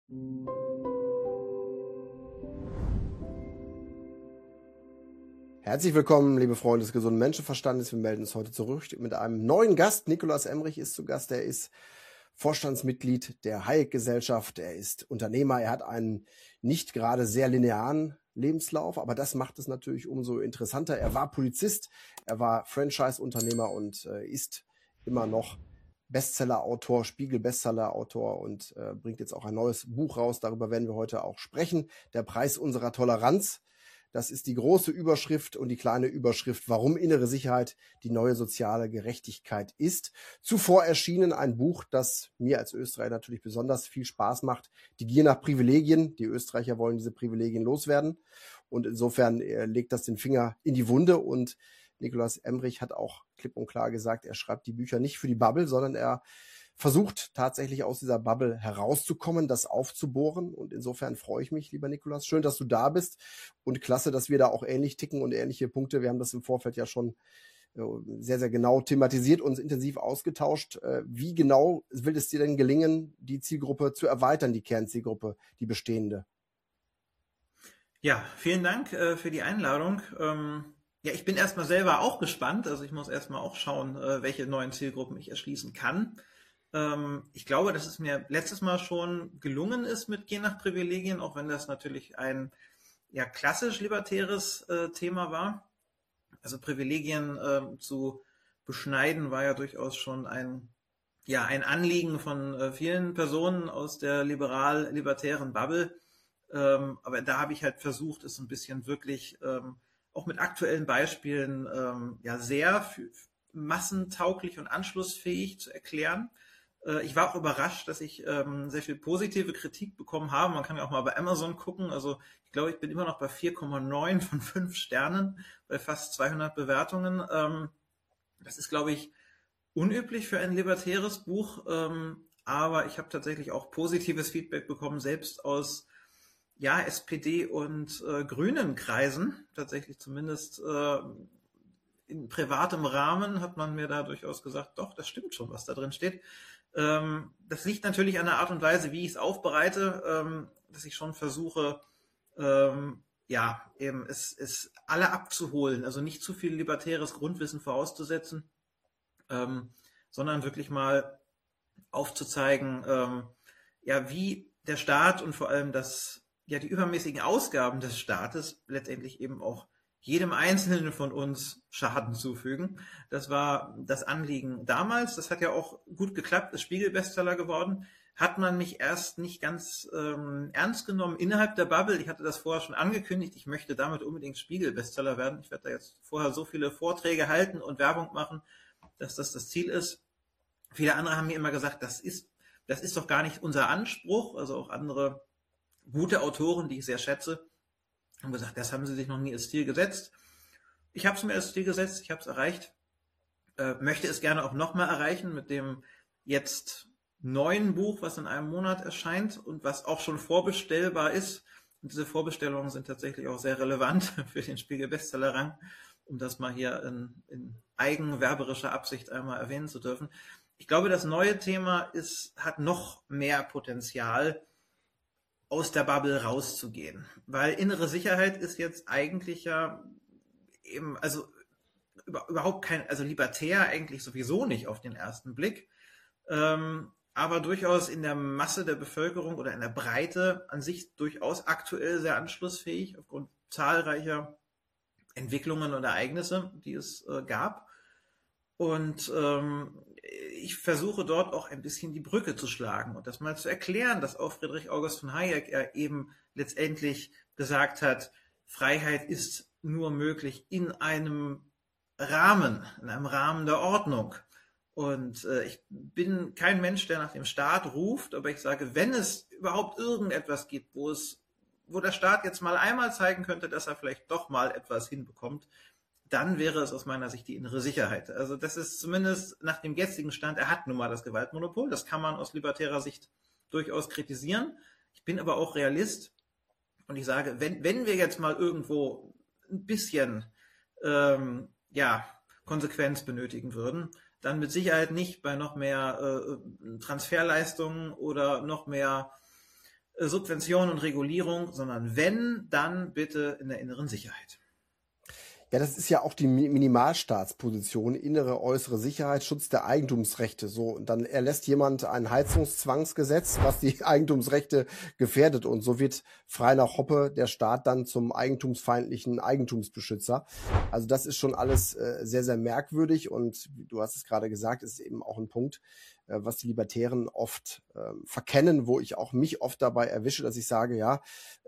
Herzlich willkommen, liebe Freunde des gesunden Menschenverstandes. Wir melden uns heute zurück mit einem neuen Gast. Nikolaus Emrich ist zu Gast. Er ist Vorstandsmitglied der Hayek-Gesellschaft. Er ist Unternehmer. Er hat einen nicht gerade sehr linearen Lebenslauf, aber das macht es natürlich umso interessanter. Er war Polizist, er war Franchise-Unternehmer und ist immer noch Bestseller-Autor, Spiegel-Bestseller-Autor und bringt jetzt auch ein neues Buch raus. Darüber werden wir heute auch sprechen. Der Preis unserer Toleranz. Das ist die große Überschrift und die kleine Überschrift, warum innere Sicherheit die neue soziale Gerechtigkeit ist. Zuvor erschienen ein Buch, das mir als Österreicher natürlich besonders viel Spaß macht. Die Gier nach Privilegien. Die Österreicher wollen diese Privilegien loswerden. Und insofern legt das den Finger in die Wunde. Und Nikolaus Emrich hat auch klipp und klar gesagt, er schreibt die Bücher nicht für die Bubble, sondern er versucht tatsächlich aus dieser Bubble herauszukommen, das aufzubohren. Und insofern freue ich mich, lieber Nikolaus. Schön, dass du da bist. Und klasse, dass wir da auch ähnlich ticken und ähnliche Punkte. Wir haben das im Vorfeld ja schon sehr, sehr genau thematisiert, uns intensiv ausgetauscht. Wie genau will es dir denn gelingen, die Zielgruppe zu erweitern, die Kernzielgruppe, die bestehende? Ja, vielen Dank für die Einladung. Ja, ich bin erstmal selber auch gespannt. Also ich muss erstmal auch schauen, welche neuen Zielgruppen ich erschließen kann. Ich glaube, dass es mir letztes Mal schon gelungen ist mit Gier nach Privilegien, auch wenn das natürlich ein ja klassisch libertäres Thema war. Also Privilegien zu beschneiden war ja durchaus schon ein Anliegen von vielen Personen aus der liberal-libertären Bubble. Aber da habe ich halt versucht, es ein bisschen wirklich auch mit aktuellen Beispielen sehr massentauglich und anschlussfähig zu erklären. Ich war auch überrascht, dass ich sehr viel positive Kritik bekommen habe. Man kann ja auch mal bei Amazon gucken. Also ich glaube, ich bin immer noch bei 4,9 von 5 Sternen, bei fast 200 Bewertungen. Das ist, glaube ich, unüblich für ein libertäres Buch. Aber ich habe tatsächlich auch positives Feedback bekommen, selbst aus SPD- und grünen Kreisen. Tatsächlich zumindest in privatem Rahmen hat man mir da durchaus gesagt, doch, das stimmt schon, was da drin steht. Das liegt natürlich an der Art und Weise, wie ich es aufbereite, dass ich schon versuche, es alle abzuholen, also nicht zu viel libertäres Grundwissen vorauszusetzen, sondern wirklich mal aufzuzeigen, wie der Staat und vor allem die übermäßigen Ausgaben des Staates letztendlich eben auch jedem Einzelnen von uns Schaden zufügen. Das war das Anliegen damals. Das hat ja auch gut geklappt, ist Spiegel-Bestseller geworden. Hat man mich erst nicht ganz ernst genommen innerhalb der Bubble. Ich hatte das vorher schon angekündigt. Ich möchte damit unbedingt Spiegel-Bestseller werden. Ich werde da jetzt vorher so viele Vorträge halten und Werbung machen, dass das Ziel ist. Viele andere haben mir immer gesagt, das ist doch gar nicht unser Anspruch. Also auch andere gute Autoren, die ich sehr schätze, haben gesagt, das haben sie sich noch nie als Ziel gesetzt. Ich habe es mir als Ziel gesetzt, ich habe es erreicht, möchte es gerne auch nochmal erreichen mit dem jetzt neuen Buch, was in einem Monat erscheint und was auch schon vorbestellbar ist. Und diese Vorbestellungen sind tatsächlich auch sehr relevant für den Spiegel-Bestseller-Rang, um das mal hier in eigenwerberischer Absicht einmal erwähnen zu dürfen. Ich glaube, das neue Thema hat noch mehr Potenzial, aus der Bubble rauszugehen. Weil innere Sicherheit ist jetzt eigentlich ja eben, also überhaupt kein, also libertär eigentlich sowieso nicht auf den ersten Blick, aber durchaus in der Masse der Bevölkerung oder in der Breite an sich durchaus aktuell sehr anschlussfähig aufgrund zahlreicher Entwicklungen und Ereignisse, die es gab. Und ich versuche dort auch ein bisschen die Brücke zu schlagen und das mal zu erklären, dass auch Friedrich August von Hayek eben letztendlich gesagt hat, Freiheit ist nur möglich in einem Rahmen der Ordnung. Und ich bin kein Mensch, der nach dem Staat ruft, aber ich sage, wenn es überhaupt irgendetwas gibt, wo der Staat jetzt mal einmal zeigen könnte, dass er vielleicht doch mal etwas hinbekommt, dann wäre es aus meiner Sicht die innere Sicherheit. Also das ist zumindest nach dem jetzigen Stand, er hat nun mal das Gewaltmonopol, das kann man aus libertärer Sicht durchaus kritisieren. Ich bin aber auch Realist und ich sage, wenn wir jetzt mal irgendwo ein bisschen Konsequenz benötigen würden, dann mit Sicherheit nicht bei noch mehr Transferleistungen oder noch mehr Subvention und Regulierung, sondern wenn, dann bitte in der inneren Sicherheit. Ja, das ist ja auch die Minimalstaatsposition, innere, äußere Sicherheit, Schutz der Eigentumsrechte. So, und dann erlässt jemand ein Heizungszwangsgesetz, was die Eigentumsrechte gefährdet. Und so wird frei nach Hoppe der Staat dann zum eigentumsfeindlichen Eigentumsbeschützer. Also das ist schon alles sehr, sehr merkwürdig. Und du hast es gerade gesagt, ist eben auch ein Punkt, was die Libertären oft verkennen, wo ich auch mich oft dabei erwische, dass ich sage, ja,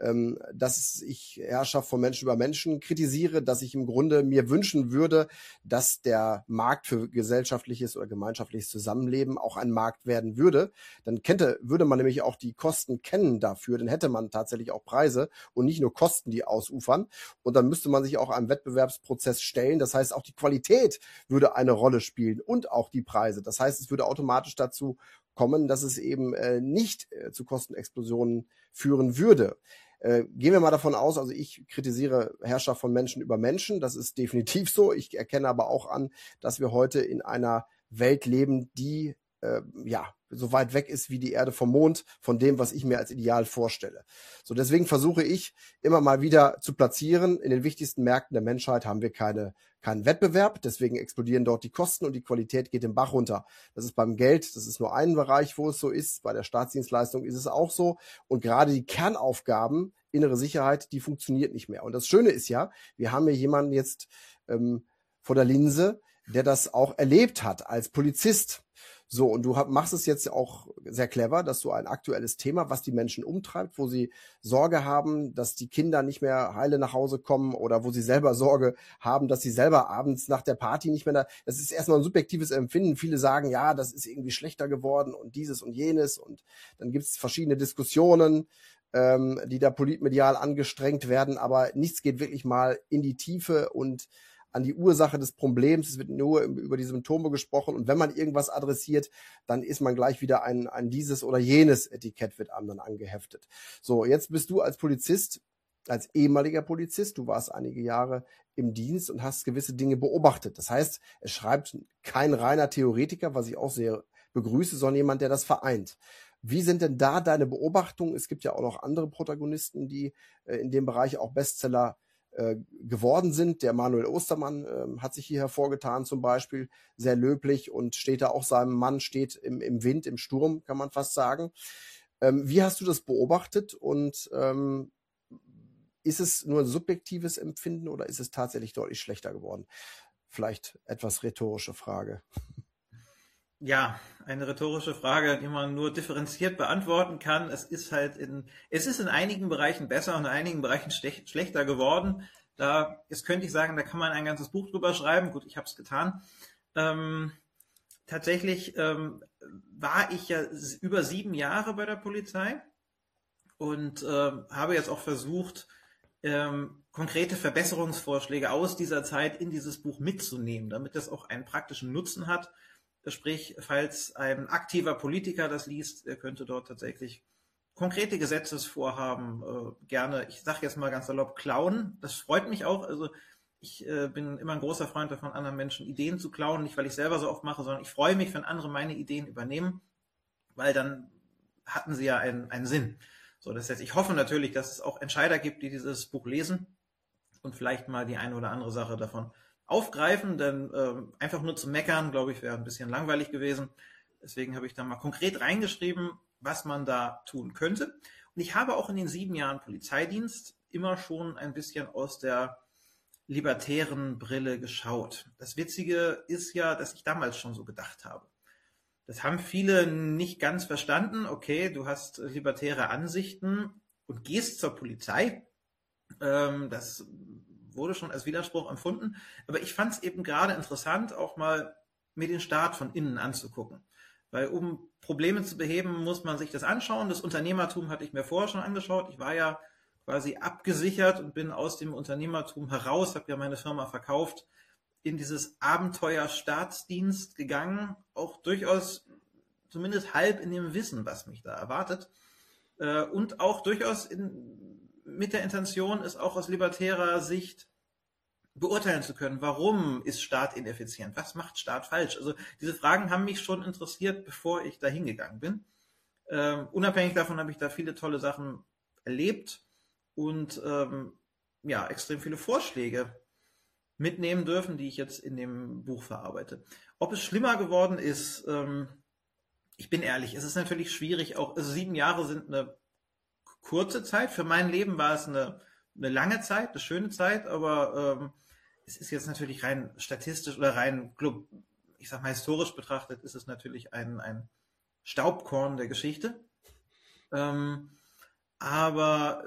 dass ich Herrschaft von Menschen über Menschen kritisiere, dass ich im Grunde mir wünschen würde, dass der Markt für gesellschaftliches oder gemeinschaftliches Zusammenleben auch ein Markt werden würde. Dann würde man nämlich auch die Kosten kennen dafür, dann hätte man tatsächlich auch Preise und nicht nur Kosten, die ausufern. Und dann müsste man sich auch einem Wettbewerbsprozess stellen. Das heißt, auch die Qualität würde eine Rolle spielen und auch die Preise. Das heißt, es würde automatisch dazu kommen, dass es eben nicht zu Kostenexplosionen führen würde. Gehen wir mal davon aus, also ich kritisiere Herrschaft von Menschen über Menschen, das ist definitiv so. Ich erkenne aber auch an, dass wir heute in einer Welt leben, die so weit weg ist wie die Erde vom Mond, von dem, was ich mir als Ideal vorstelle. So, deswegen versuche ich immer mal wieder zu platzieren, in den wichtigsten Märkten der Menschheit haben wir keinen Wettbewerb, deswegen explodieren dort die Kosten und die Qualität geht den Bach runter. Das ist beim Geld, das ist nur ein Bereich, wo es so ist, bei der Staatsdienstleistung ist es auch so und gerade die Kernaufgaben, innere Sicherheit, die funktioniert nicht mehr. Und das Schöne ist ja, wir haben hier jemanden jetzt vor der Linse, der das auch erlebt hat als Polizist. So, und du machst es jetzt auch sehr clever, dass du ein aktuelles Thema, was die Menschen umtreibt, wo sie Sorge haben, dass die Kinder nicht mehr heile nach Hause kommen oder wo sie selber Sorge haben, dass sie selber abends nach der Party nicht mehr da. Das ist erstmal ein subjektives Empfinden. Viele sagen, ja, das ist irgendwie schlechter geworden und dieses und jenes. Und dann gibt es verschiedene Diskussionen, die da politmedial angestrengt werden, aber nichts geht wirklich mal in die Tiefe und an die Ursache des Problems. Es wird nur über die Symptome gesprochen und wenn man irgendwas adressiert, dann ist man gleich wieder ein dieses oder jenes Etikett wird einem dann angeheftet. So, jetzt bist du als Polizist, als ehemaliger Polizist, du warst einige Jahre im Dienst und hast gewisse Dinge beobachtet. Das heißt, es schreibt kein reiner Theoretiker, was ich auch sehr begrüße, sondern jemand, der das vereint. Wie sind denn da deine Beobachtungen? Es gibt ja auch noch andere Protagonisten, die in dem Bereich auch Bestseller geworden sind. Der Manuel Ostermann hat sich hier hervorgetan zum Beispiel, sehr löblich und steht da auch seinem Mann, steht im Wind, im Sturm, kann man fast sagen. Wie hast du das beobachtet und ist es nur ein subjektives Empfinden oder ist es tatsächlich deutlich schlechter geworden? Vielleicht etwas rhetorische Frage. Ja, eine rhetorische Frage, die man nur differenziert beantworten kann. Es ist in einigen Bereichen besser und in einigen Bereichen schlechter geworden. Jetzt könnte ich sagen, da kann man ein ganzes Buch drüber schreiben. Gut, ich habe es getan. Tatsächlich war ich ja über 7 Jahre bei der Polizei und habe jetzt auch versucht, konkrete Verbesserungsvorschläge aus dieser Zeit in dieses Buch mitzunehmen, damit das auch einen praktischen Nutzen hat. Sprich, falls ein aktiver Politiker das liest, der könnte dort tatsächlich konkrete Gesetzesvorhaben gerne, ich sage jetzt mal ganz salopp, klauen. Das freut mich auch. Also ich bin immer ein großer Freund davon, anderen Menschen Ideen zu klauen. Nicht, weil ich selber so oft mache, sondern ich freue mich, wenn andere meine Ideen übernehmen, weil dann hatten sie ja einen Sinn. So, das heißt, ich hoffe natürlich, dass es auch Entscheider gibt, die dieses Buch lesen und vielleicht mal die eine oder andere Sache davon aufgreifen, denn einfach nur zu meckern, glaube ich, wäre ein bisschen langweilig gewesen. Deswegen habe ich da mal konkret reingeschrieben, was man da tun könnte. Und ich habe auch in den 7 Jahren Polizeidienst immer schon ein bisschen aus der libertären Brille geschaut. Das Witzige ist ja, dass ich damals schon so gedacht habe. Das haben viele nicht ganz verstanden. Okay, du hast libertäre Ansichten und gehst zur Polizei. Das wurde schon als Widerspruch empfunden. Aber ich fand es eben gerade interessant, auch mal mir den Staat von innen anzugucken. Weil um Probleme zu beheben, muss man sich das anschauen. Das Unternehmertum hatte ich mir vorher schon angeschaut. Ich war ja quasi abgesichert und bin aus dem Unternehmertum heraus, habe ja meine Firma verkauft, in dieses Abenteuer Staatsdienst gegangen. Auch durchaus zumindest halb in dem Wissen, was mich da erwartet. Und auch durchaus mit der Intention, es auch aus libertärer Sicht beurteilen zu können, warum ist Staat ineffizient, was macht Staat falsch. Also diese Fragen haben mich schon interessiert, bevor ich da hingegangen bin. Unabhängig davon habe ich da viele tolle Sachen erlebt und ja, extrem viele Vorschläge mitnehmen dürfen, die ich jetzt in dem Buch verarbeite. Ob es schlimmer geworden ist, ich bin ehrlich, es ist natürlich schwierig, auch, also 7 Jahre sind eine kurze Zeit. Für mein Leben war es eine lange Zeit, eine schöne Zeit, aber es ist jetzt natürlich rein statistisch oder rein, ich sag mal, historisch betrachtet, ist es natürlich ein Staubkorn der Geschichte. Aber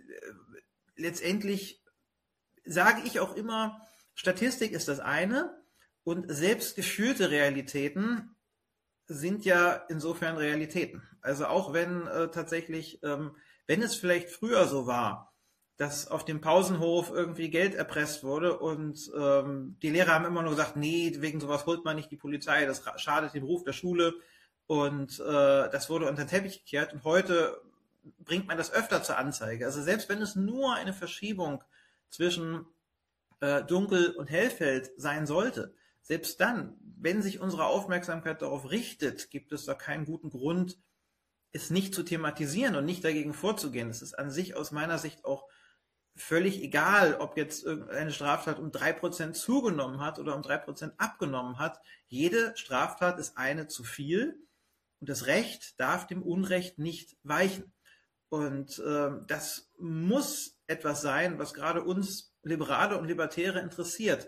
letztendlich sage ich auch immer, Statistik ist das eine und selbst geführte Realitäten sind ja insofern Realitäten. Also auch wenn tatsächlich, wenn es vielleicht früher so war, dass auf dem Pausenhof irgendwie Geld erpresst wurde und die Lehrer haben immer nur gesagt, nee, wegen sowas holt man nicht die Polizei, das schadet dem Ruf der Schule und das wurde unter den Teppich gekehrt und heute bringt man das öfter zur Anzeige. Also selbst wenn es nur eine Verschiebung zwischen Dunkel- und Hellfeld sein sollte, selbst dann, wenn sich unsere Aufmerksamkeit darauf richtet, gibt es da keinen guten Grund, es nicht zu thematisieren und nicht dagegen vorzugehen. Es ist an sich aus meiner Sicht auch völlig egal, ob jetzt irgendeine Straftat um 3% zugenommen hat oder um 3% abgenommen hat. Jede Straftat ist eine zu viel und das Recht darf dem Unrecht nicht weichen. Und das muss etwas sein, was gerade uns Liberale und Libertäre interessiert.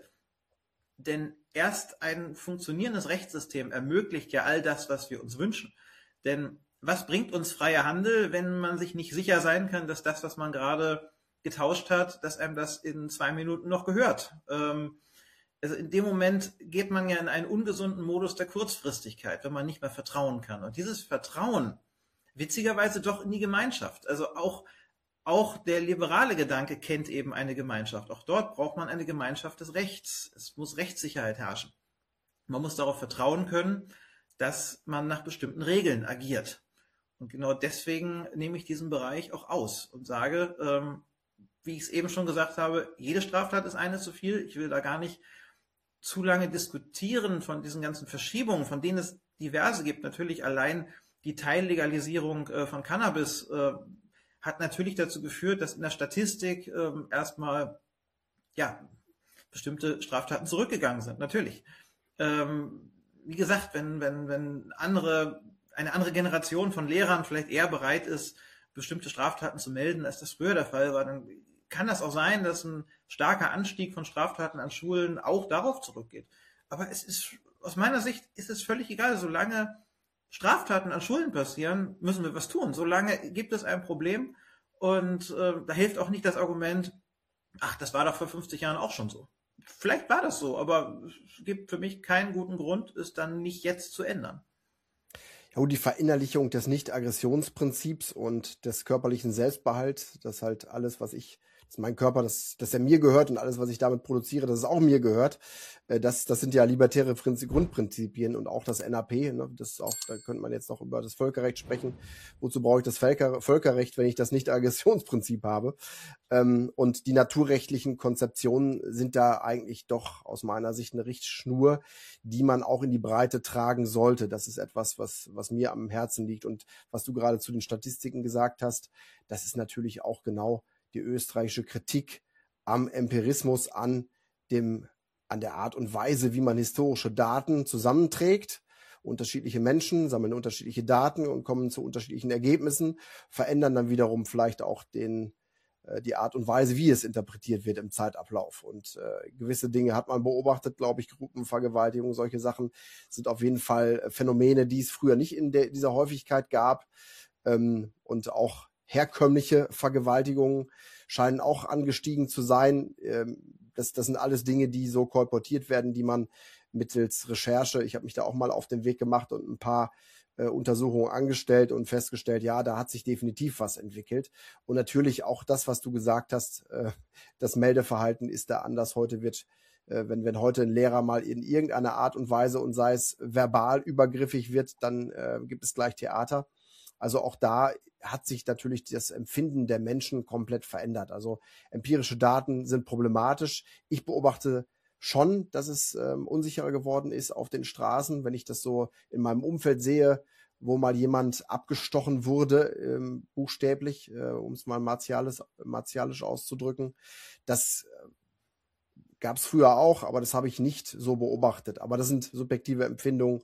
Denn erst ein funktionierendes Rechtssystem ermöglicht ja all das, was wir uns wünschen. Denn was bringt uns freier Handel, wenn man sich nicht sicher sein kann, dass das, was man gerade getauscht hat, dass einem das in 2 Minuten noch gehört? Also in dem Moment geht man ja in einen ungesunden Modus der Kurzfristigkeit, wenn man nicht mehr vertrauen kann. Und dieses Vertrauen, witzigerweise doch in die Gemeinschaft. Also auch der liberale Gedanke kennt eben eine Gemeinschaft. Auch dort braucht man eine Gemeinschaft des Rechts. Es muss Rechtssicherheit herrschen. Man muss darauf vertrauen können, dass man nach bestimmten Regeln agiert. Und genau deswegen nehme ich diesen Bereich auch aus und sage, wie ich es eben schon gesagt habe, jede Straftat ist eine zu viel. Ich will da gar nicht zu lange diskutieren von diesen ganzen Verschiebungen, von denen es diverse gibt. Natürlich allein die Teillegalisierung von Cannabis hat natürlich dazu geführt, dass in der Statistik erstmal ja bestimmte Straftaten zurückgegangen sind. Natürlich. Wie gesagt, wenn eine andere Generation von Lehrern vielleicht eher bereit ist, bestimmte Straftaten zu melden, als das früher der Fall war, dann kann das auch sein, dass ein starker Anstieg von Straftaten an Schulen auch darauf zurückgeht. Aber es ist, aus meiner Sicht ist es völlig egal, solange Straftaten an Schulen passieren, müssen wir was tun. Solange gibt es ein Problem und da hilft auch nicht das Argument, ach, das war doch vor 50 Jahren auch schon so. Vielleicht war das so, aber es gibt für mich keinen guten Grund, es dann nicht jetzt zu ändern. Ja, und die Verinnerlichung des Nicht-Aggressionsprinzips und des körperlichen Selbstbehalts, das halt alles, was ich, dass mein Körper, dass er mir gehört und alles, was ich damit produziere, dass es auch mir gehört, das sind ja libertäre Grundprinzipien und auch das NAP, ne, das ist auch, da könnte man jetzt noch über das Völkerrecht sprechen. Wozu brauche ich das Völkerrecht, wenn ich das Nicht-Aggressionsprinzip habe? Und die naturrechtlichen Konzeptionen sind da eigentlich doch aus meiner Sicht eine Richtschnur, die man auch in die Breite tragen sollte. Das ist etwas, was mir am Herzen liegt. Und was du gerade zu den Statistiken gesagt hast, das ist natürlich auch genau die österreichische Kritik am Empirismus, an der Art und Weise, wie man historische Daten zusammenträgt. Unterschiedliche Menschen sammeln unterschiedliche Daten und kommen zu unterschiedlichen Ergebnissen, verändern dann wiederum vielleicht auch die Art und Weise, wie es interpretiert wird im Zeitablauf. Und gewisse Dinge hat man beobachtet, glaube ich, Gruppenvergewaltigung, solche Sachen sind auf jeden Fall Phänomene, die es früher nicht in dieser Häufigkeit gab. Und auch herkömmliche Vergewaltigungen scheinen auch angestiegen zu sein. Das sind alles Dinge, die so kolportiert werden, die man mittels Recherche, ich habe mich da auch mal auf den Weg gemacht und ein paar Untersuchungen angestellt und festgestellt, ja, da hat sich definitiv was entwickelt. Und natürlich auch das, was du gesagt hast, das Meldeverhalten ist da anders. Heute wird, wenn heute ein Lehrer mal in irgendeiner Art und Weise und sei es verbal übergriffig wird, dann gibt es gleich Theater. Also auch da hat sich natürlich das Empfinden der Menschen komplett verändert. Also empirische Daten sind problematisch. Ich beobachte schon, dass es unsicherer geworden ist auf den Straßen, wenn ich das so in meinem Umfeld sehe, wo mal jemand abgestochen wurde, buchstäblich, um es mal martialisch auszudrücken. Das gab es früher auch, aber das habe ich nicht so beobachtet. Aber das sind subjektive Empfindungen,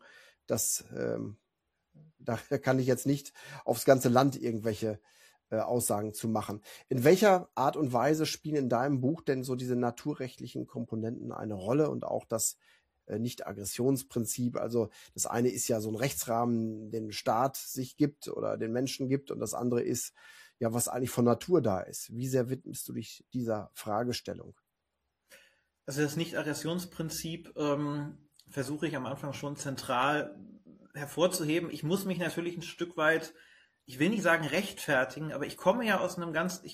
da kann ich jetzt nicht aufs ganze Land irgendwelche Aussagen zu machen. In welcher Art und Weise spielen in deinem Buch denn so diese naturrechtlichen Komponenten eine Rolle und auch das Nicht-Aggressionsprinzip? Also das eine ist ja so ein Rechtsrahmen, den Staat sich gibt oder den Menschen gibt, und das andere ist ja, was eigentlich von Natur da ist. Wie sehr widmest du dich dieser Fragestellung? Also das Nicht-Aggressionsprinzip versuche ich am Anfang schon zentral hervorzuheben. Ich muss mich natürlich ein Stück weit, ich will nicht sagen rechtfertigen, aber ich komme ja aus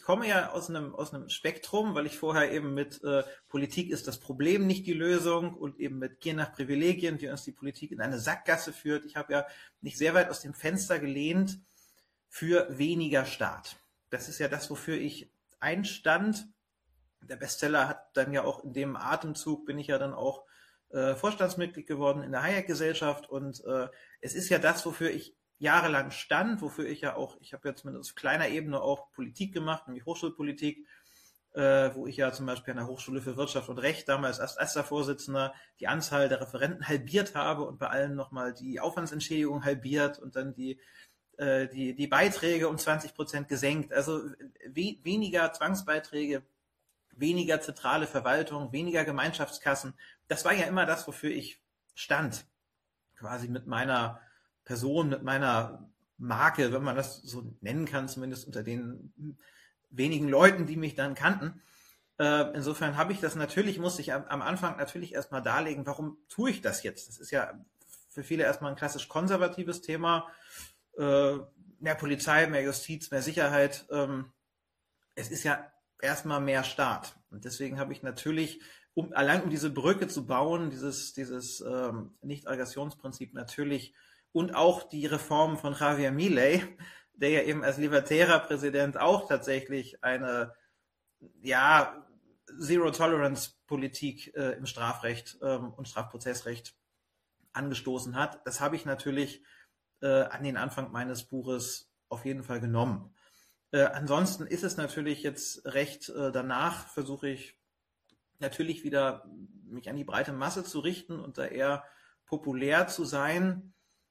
einem Spektrum, weil ich vorher eben mit Politik ist das Problem nicht die Lösung und eben mit Gier nach Privilegien, wie uns die Politik in eine Sackgasse führt. Ich habe ja nicht sehr weit aus dem Fenster gelehnt für weniger Staat. Das ist ja das, wofür ich einstand. Der Bestseller hat dann ja auch in dem Atemzug, bin ich ja dann auch Vorstandsmitglied geworden in der Hayek-Gesellschaft, und es ist ja das, wofür ich jahrelang stand, wofür ich ja auch, ich habe ja zumindest auf kleiner Ebene auch Politik gemacht, nämlich Hochschulpolitik, wo ich ja zum Beispiel an der Hochschule für Wirtschaft und Recht damals als erster Vorsitzender die Anzahl der Referenten halbiert habe und bei allen nochmal die Aufwandsentschädigung halbiert und dann die Beiträge um 20% gesenkt. Also weniger Zwangsbeiträge, weniger zentrale Verwaltung, weniger Gemeinschaftskassen. Das war ja immer das, wofür ich stand. Quasi mit meiner Person, mit meiner Marke, wenn man das so nennen kann, zumindest unter den wenigen Leuten, die mich dann kannten. Insofern habe ich das natürlich, musste ich am Anfang natürlich erstmal darlegen, warum tue ich das jetzt? Das ist ja für viele erstmal ein klassisch konservatives Thema. Mehr Polizei, mehr Justiz, mehr Sicherheit. Es ist ja erstmal mehr Staat. Und deswegen habe ich natürlich, allein um diese Brücke zu bauen, dieses Nicht-Aggressionsprinzip natürlich, und auch die Reform von Javier Milei, der ja eben als libertärer Präsident auch tatsächlich eine Zero-Tolerance-Politik im Strafrecht und Strafprozessrecht angestoßen hat. Das habe ich natürlich an den Anfang meines Buches auf jeden Fall genommen. Ansonsten ist es natürlich jetzt recht, danach versuche ich natürlich wieder mich an die breite Masse zu richten und da eher populär zu sein.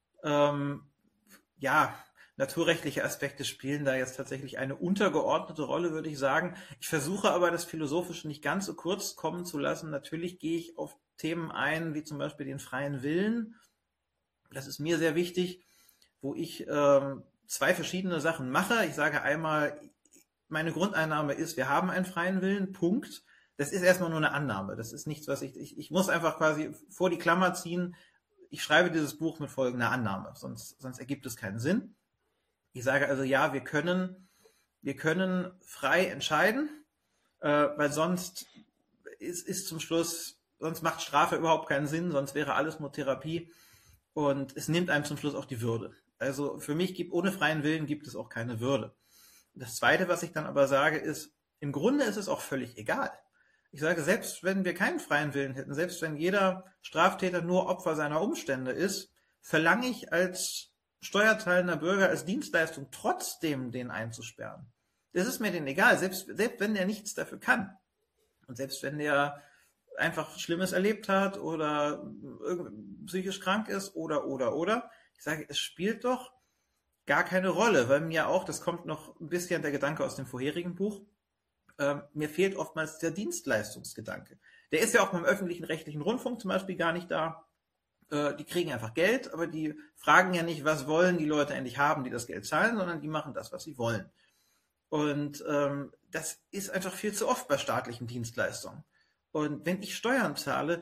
Naturrechtliche Aspekte spielen da jetzt tatsächlich eine untergeordnete Rolle, würde ich sagen. Ich versuche aber, das Philosophische nicht ganz so kurz kommen zu lassen. Natürlich gehe ich auf Themen ein, wie zum Beispiel den freien Willen. Das ist mir sehr wichtig, wo ich zwei verschiedene Sachen mache. Ich sage einmal, meine Grundeinnahme ist, wir haben einen freien Willen, Punkt. Das ist erstmal nur eine Annahme. Das ist nichts, was ich muss einfach quasi vor die Klammer ziehen. Ich schreibe dieses Buch mit folgender Annahme, sonst ergibt es keinen Sinn. Ich sage also, ja, wir können frei entscheiden, weil sonst ist zum Schluss, sonst macht Strafe überhaupt keinen Sinn, sonst wäre alles nur Therapie und es nimmt einem zum Schluss auch die Würde. Also für mich ohne freien Willen gibt es auch keine Würde. Das Zweite, was ich dann aber sage, ist, im Grunde ist es auch völlig egal. Ich sage, selbst wenn wir keinen freien Willen hätten, selbst wenn jeder Straftäter nur Opfer seiner Umstände ist, verlange ich als steuerzahlender Bürger, als Dienstleistung trotzdem, den einzusperren. Das ist mir denn egal, selbst wenn der nichts dafür kann. Und selbst wenn der einfach Schlimmes erlebt hat oder psychisch krank ist oder. Ich sage, es spielt doch gar keine Rolle, weil mir auch, das kommt noch ein bisschen der Gedanke aus dem vorherigen Buch, mir fehlt oftmals der Dienstleistungsgedanke. Der ist ja auch beim öffentlichen rechtlichen Rundfunk zum Beispiel gar nicht da. Die kriegen einfach Geld, aber die fragen ja nicht, was wollen die Leute endlich haben, die das Geld zahlen, sondern die machen das, was sie wollen. Und das ist einfach viel zu oft bei staatlichen Dienstleistungen. Und wenn ich Steuern zahle,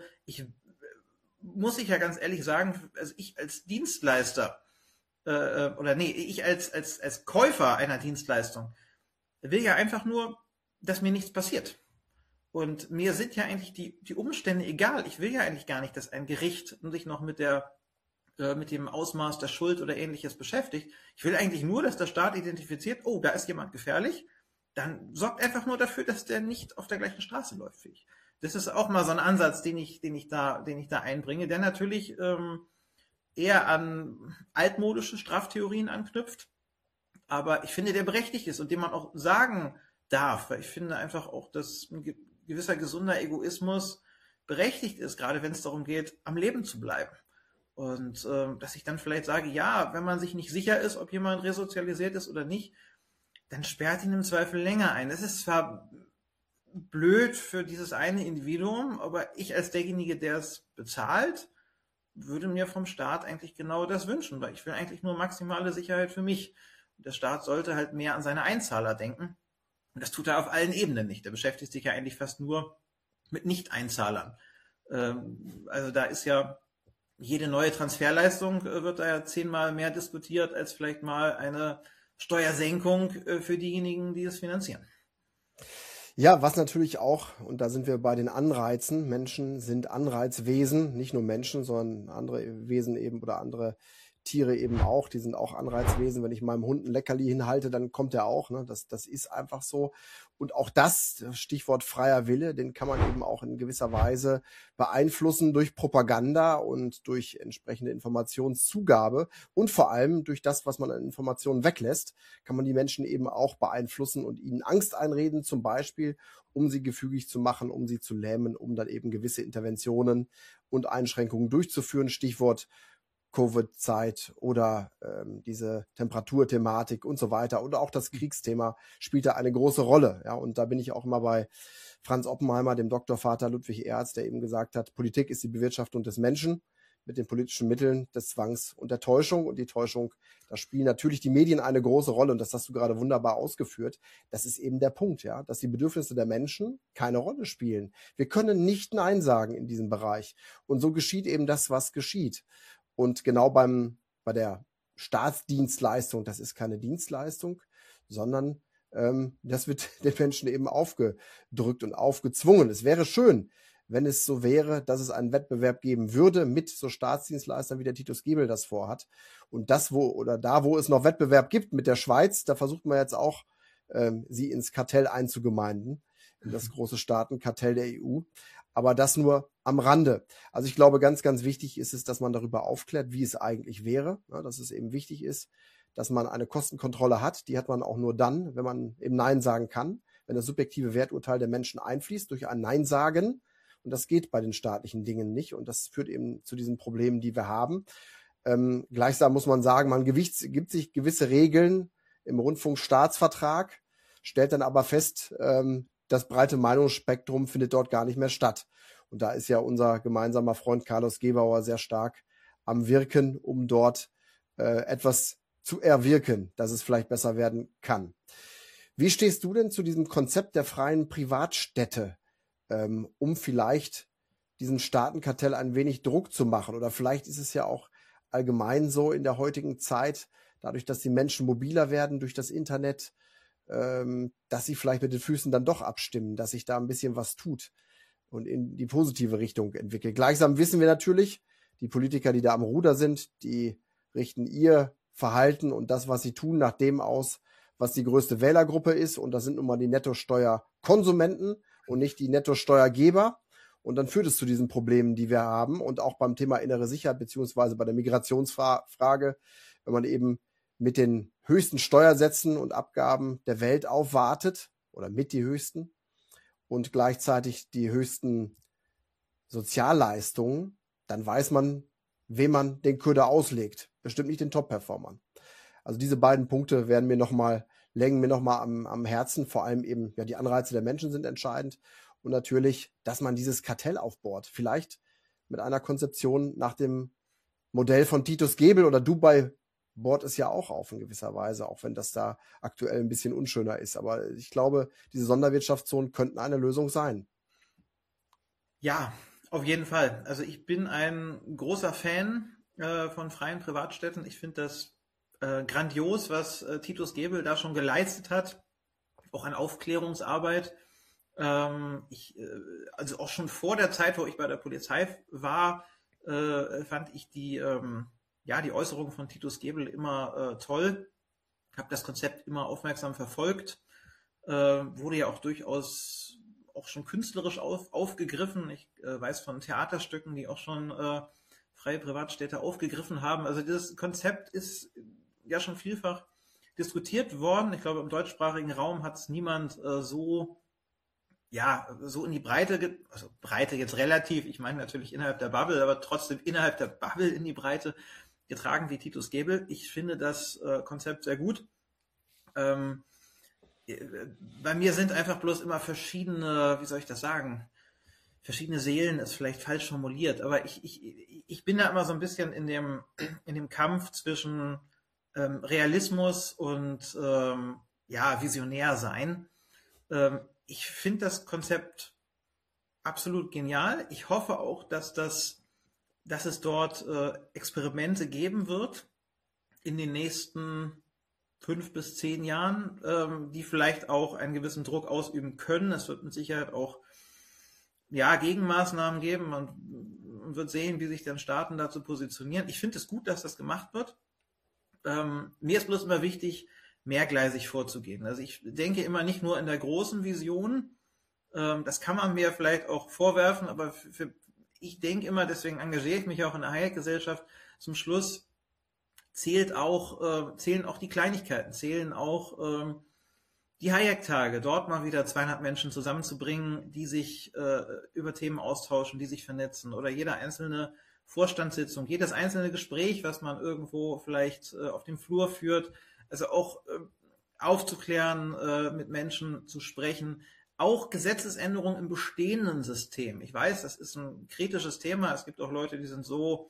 muss ich ja ganz ehrlich sagen, also ich als Dienstleister ich als Käufer einer Dienstleistung will ja einfach nur, dass mir nichts passiert. Und mir sind ja eigentlich die Umstände egal. Ich will ja eigentlich gar nicht, dass ein Gericht sich noch mit dem Ausmaß der Schuld oder Ähnliches beschäftigt. Ich will eigentlich nur, dass der Staat identifiziert, oh, da ist jemand gefährlich. Dann sorgt einfach nur dafür, dass der nicht auf der gleichen Straße läuft wie ich. Das ist auch mal so ein Ansatz, den ich da einbringe, der natürlich eher an altmodische Straftheorien anknüpft, aber ich finde, der berechtigt ist und den man auch sagen darf, weil ich finde einfach auch, dass ein gewisser gesunder Egoismus berechtigt ist, gerade wenn es darum geht, am Leben zu bleiben. Und dass ich dann vielleicht sage, ja, wenn man sich nicht sicher ist, ob jemand resozialisiert ist oder nicht, dann sperrt ihn im Zweifel länger ein. Das ist zwar blöd für dieses eine Individuum, aber ich als derjenige, der es bezahlt, würde mir vom Staat eigentlich genau das wünschen, weil ich will eigentlich nur maximale Sicherheit für mich. Und der Staat sollte halt mehr an seine Einzahler denken. Und das tut er auf allen Ebenen nicht. Der beschäftigt sich ja eigentlich fast nur mit Nicht-Einzahlern. Also da ist ja jede neue Transferleistung wird da ja 10-mal mehr diskutiert als vielleicht mal eine Steuersenkung für diejenigen, die es finanzieren. Ja, was natürlich auch, und da sind wir bei den Anreizen, Menschen sind Anreizwesen, nicht nur Menschen, sondern andere Wesen eben oder andere Tiere eben auch, die sind auch Anreizwesen. Wenn ich meinem Hund ein Leckerli hinhalte, dann kommt er auch. Ne? Das ist einfach so. Und auch das Stichwort freier Wille, den kann man eben auch in gewisser Weise beeinflussen durch Propaganda und durch entsprechende Informationszugabe und vor allem durch das, was man an Informationen weglässt, kann man die Menschen eben auch beeinflussen und ihnen Angst einreden, zum Beispiel, um sie gefügig zu machen, um sie zu lähmen, um dann eben gewisse Interventionen und Einschränkungen durchzuführen. Stichwort Covid-Zeit oder diese Temperaturthematik und so weiter. Und auch das Kriegsthema spielt da eine große Rolle. Ja, und da bin ich auch immer bei Franz Oppenheimer, dem Doktorvater Ludwig Erhard, der eben gesagt hat, Politik ist die Bewirtschaftung des Menschen mit den politischen Mitteln des Zwangs und der Täuschung. Und die Täuschung, da spielen natürlich die Medien eine große Rolle. Und das hast du gerade wunderbar ausgeführt. Das ist eben der Punkt, ja, dass die Bedürfnisse der Menschen keine Rolle spielen. Wir können nicht Nein sagen in diesem Bereich. Und so geschieht eben das, was geschieht. Und genau bei der Staatsdienstleistung, das ist keine Dienstleistung, sondern das wird den Menschen eben aufgedrückt und aufgezwungen. Es wäre schön, wenn es so wäre, dass es einen Wettbewerb geben würde mit so Staatsdienstleistern, wie der Titus Gebel das vorhat. Und das, wo es noch Wettbewerb gibt mit der Schweiz, da versucht man jetzt auch, sie ins Kartell einzugemeinden, in das große Staatenkartell der EU. Aber das nur am Rande. Also ich glaube, ganz, ganz wichtig ist es, dass man darüber aufklärt, wie es eigentlich wäre, ja, dass es eben wichtig ist, dass man eine Kostenkontrolle hat. Die hat man auch nur dann, wenn man eben Nein sagen kann, wenn das subjektive Werturteil der Menschen einfließt durch ein Nein sagen. Und das geht bei den staatlichen Dingen nicht. Und das führt eben zu diesen Problemen, die wir haben. Gleichsam muss man sagen, man gibt sich gewisse Regeln im Rundfunkstaatsvertrag, stellt dann aber fest, das breite Meinungsspektrum findet dort gar nicht mehr statt. Und da ist ja unser gemeinsamer Freund Carlos Gebauer sehr stark am Wirken, um dort etwas zu erwirken, dass es vielleicht besser werden kann. Wie stehst du denn zu diesem Konzept der freien Privatstädte, um vielleicht diesem Staatenkartell ein wenig Druck zu machen? Oder vielleicht ist es ja auch allgemein so in der heutigen Zeit, dadurch, dass die Menschen mobiler werden durch das Internet, dass sie vielleicht mit den Füßen dann doch abstimmen, dass sich da ein bisschen was tut und in die positive Richtung entwickelt. Gleichsam wissen wir natürlich, die Politiker, die da am Ruder sind, die richten ihr Verhalten und das, was sie tun, nach dem aus, was die größte Wählergruppe ist. Und das sind nun mal die Nettosteuerkonsumenten und nicht die Nettosteuergeber. Und dann führt es zu diesen Problemen, die wir haben. Und auch beim Thema innere Sicherheit beziehungsweise bei der Migrationsfrage, wenn man eben mit den höchsten Steuersätzen und Abgaben der Welt aufwartet oder mit die höchsten und gleichzeitig die höchsten Sozialleistungen, dann weiß man, wem man den Köder auslegt. Bestimmt nicht den Top-Performern. Also diese beiden Punkte legen mir nochmal am Herzen. Vor allem eben, ja, die Anreize der Menschen sind entscheidend. Und natürlich, dass man dieses Kartell aufbaut. Vielleicht mit einer Konzeption nach dem Modell von Titus Gebel oder Dubai bohrt es ja auch auf in gewisser Weise, auch wenn das da aktuell ein bisschen unschöner ist. Aber ich glaube, diese Sonderwirtschaftszonen könnten eine Lösung sein. Ja, auf jeden Fall. Also ich bin ein großer Fan von freien Privatstädten. Ich finde das grandios, was Titus Gebel da schon geleistet hat, auch an Aufklärungsarbeit. Also auch schon vor der Zeit, wo ich bei der Polizei war, fand ich die Äußerungen von Titus Gebel immer toll. Habe das Konzept immer aufmerksam verfolgt. Wurde ja auch durchaus auch schon künstlerisch aufgegriffen. Ich weiß von Theaterstücken, die auch schon freie Privatstädte aufgegriffen haben. Also das Konzept ist ja schon vielfach diskutiert worden. Ich glaube, im deutschsprachigen Raum hat es niemand so in die Breite, also Breite jetzt relativ, ich meine natürlich innerhalb der Bubble, aber trotzdem innerhalb der Bubble in die Breite getragen wie Titus Gebel. Ich finde das Konzept sehr gut. Bei mir sind einfach bloß immer verschiedene, wie soll ich das sagen, verschiedene Seelen ist vielleicht falsch formuliert, aber ich bin da immer so ein bisschen in dem Kampf zwischen Realismus und Visionär sein. Ich finde das Konzept absolut genial. Ich hoffe auch, dass es dort Experimente geben wird in den nächsten 5 bis 10 Jahren, die vielleicht auch einen gewissen Druck ausüben können. Es wird mit Sicherheit auch Gegenmaßnahmen geben. Man wird sehen, wie sich dann Staaten dazu positionieren. Ich finde es gut, dass das gemacht wird. Mir ist bloß immer wichtig, mehrgleisig vorzugehen. Also ich denke immer nicht nur in der großen Vision, das kann man mir vielleicht auch vorwerfen, aber ich denke immer, deswegen engagiere ich mich auch in der Hayek-Gesellschaft, zum Schluss zählen auch die Kleinigkeiten, zählen auch die Hayek-Tage, dort mal wieder 200 Menschen zusammenzubringen, die sich über Themen austauschen, die sich vernetzen, oder jede einzelne Vorstandssitzung, jedes einzelne Gespräch, was man irgendwo vielleicht auf dem Flur führt, also auch aufzuklären, mit Menschen zu sprechen, auch Gesetzesänderungen im bestehenden System. Ich weiß, das ist ein kritisches Thema. Es gibt auch Leute, die sind so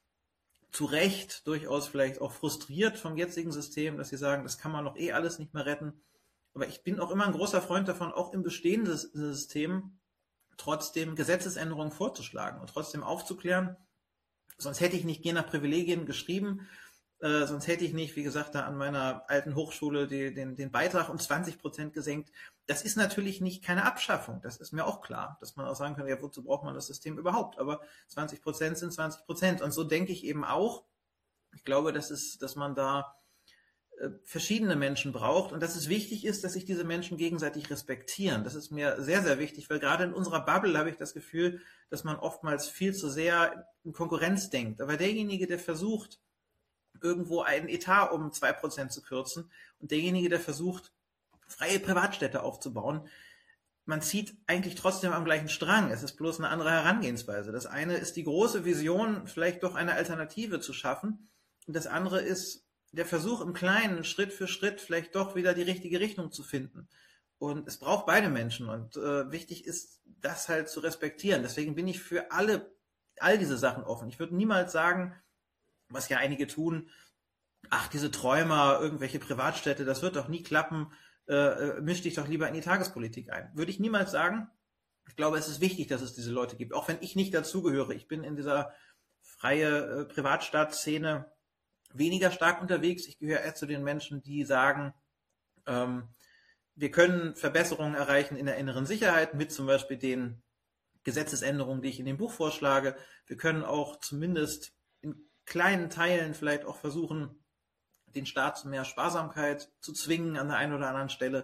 zu Recht durchaus vielleicht auch frustriert vom jetzigen System, dass sie sagen, das kann man doch alles nicht mehr retten. Aber ich bin auch immer ein großer Freund davon, auch im bestehenden System trotzdem Gesetzesänderungen vorzuschlagen und trotzdem aufzuklären. Sonst hätte ich nicht Geh nach Privilegien geschrieben, sonst hätte ich nicht, wie gesagt, da an meiner alten Hochschule den Beitrag um 20% gesenkt. Das ist natürlich nicht keine Abschaffung, das ist mir auch klar, dass man auch sagen kann, ja, wozu braucht man das System überhaupt? Aber 20% sind 20%. Und so denke ich eben auch. Ich glaube, dass man da verschiedene Menschen braucht und dass es wichtig ist, dass sich diese Menschen gegenseitig respektieren. Das ist mir sehr, sehr wichtig, weil gerade in unserer Bubble habe ich das Gefühl, dass man oftmals viel zu sehr in Konkurrenz denkt. Aber derjenige, der versucht, irgendwo einen Etat um 2% zu kürzen und derjenige, der versucht, freie Privatstädte aufzubauen, man zieht eigentlich trotzdem am gleichen Strang. Es ist bloß eine andere Herangehensweise. Das eine ist die große Vision, vielleicht doch eine Alternative zu schaffen, und das andere ist der Versuch im Kleinen, Schritt für Schritt vielleicht doch wieder die richtige Richtung zu finden. Und es braucht beide Menschen und wichtig ist, das halt zu respektieren. Deswegen bin ich für all diese Sachen offen. Ich würde niemals sagen, was ja einige tun, ach, diese Träumer, irgendwelche Privatstädte, das wird doch nie klappen, misch dich doch lieber in die Tagespolitik ein. Würde ich niemals sagen. Ich glaube, es ist wichtig, dass es diese Leute gibt, auch wenn ich nicht dazugehöre. Ich bin in dieser freie Privatstaatsszene weniger stark unterwegs. Ich gehöre eher zu den Menschen, die sagen, wir können Verbesserungen erreichen in der inneren Sicherheit mit zum Beispiel den Gesetzesänderungen, die ich in dem Buch vorschlage. Wir können auch zumindest in kleinen Teilen vielleicht auch versuchen, den Staat zu mehr Sparsamkeit zu zwingen an der einen oder anderen Stelle.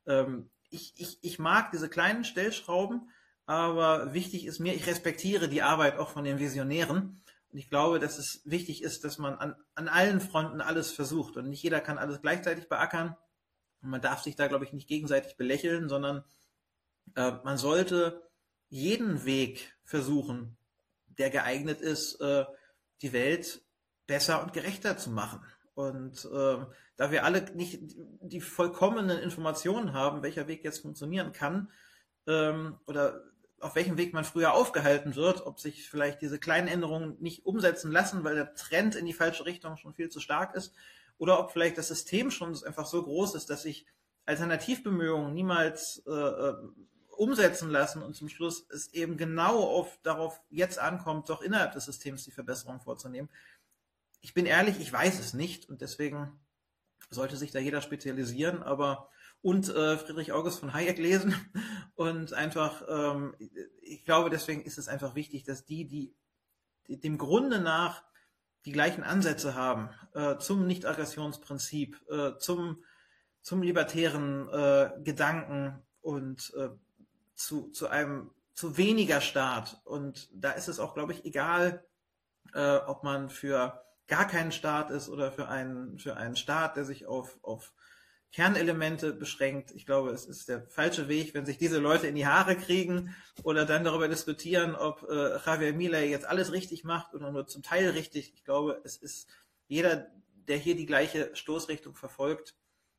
Ich mag diese kleinen Stellschrauben, aber wichtig ist mir, ich respektiere die Arbeit auch von den Visionären. Und ich glaube, dass es wichtig ist, dass man an allen Fronten alles versucht. Und nicht jeder kann alles gleichzeitig beackern. Und man darf sich da, glaube ich, nicht gegenseitig belächeln, sondern man sollte jeden Weg versuchen, der geeignet ist, die Welt besser und gerechter zu machen. Und da wir alle nicht die vollkommenen Informationen haben, welcher Weg jetzt funktionieren kann, oder auf welchem Weg man früher aufgehalten wird, ob sich vielleicht diese kleinen Änderungen nicht umsetzen lassen, weil der Trend in die falsche Richtung schon viel zu stark ist, oder ob vielleicht das System schon einfach so groß ist, dass sich Alternativbemühungen niemals umsetzen lassen und zum Schluss es eben genau darauf jetzt ankommt, doch innerhalb des Systems die Verbesserung vorzunehmen. Ich bin ehrlich, ich weiß es nicht und deswegen sollte sich da jeder spezialisieren, und Friedrich August von Hayek lesen und einfach, ich glaube, deswegen ist es einfach wichtig, dass die dem Grunde nach die gleichen Ansätze haben zum Nicht-Aggressionsprinzip, zum libertären Gedanken und zu weniger Staat. Und da ist es auch, glaube ich, egal, ob man für gar keinen Staat ist oder für einen Staat, der sich auf Kernelemente beschränkt. Ich glaube, es ist der falsche Weg, wenn sich diese Leute in die Haare kriegen oder dann darüber diskutieren, ob Javier Milei jetzt alles richtig macht oder nur zum Teil richtig. Ich glaube, es ist jeder, der hier die gleiche Stoßrichtung verfolgt,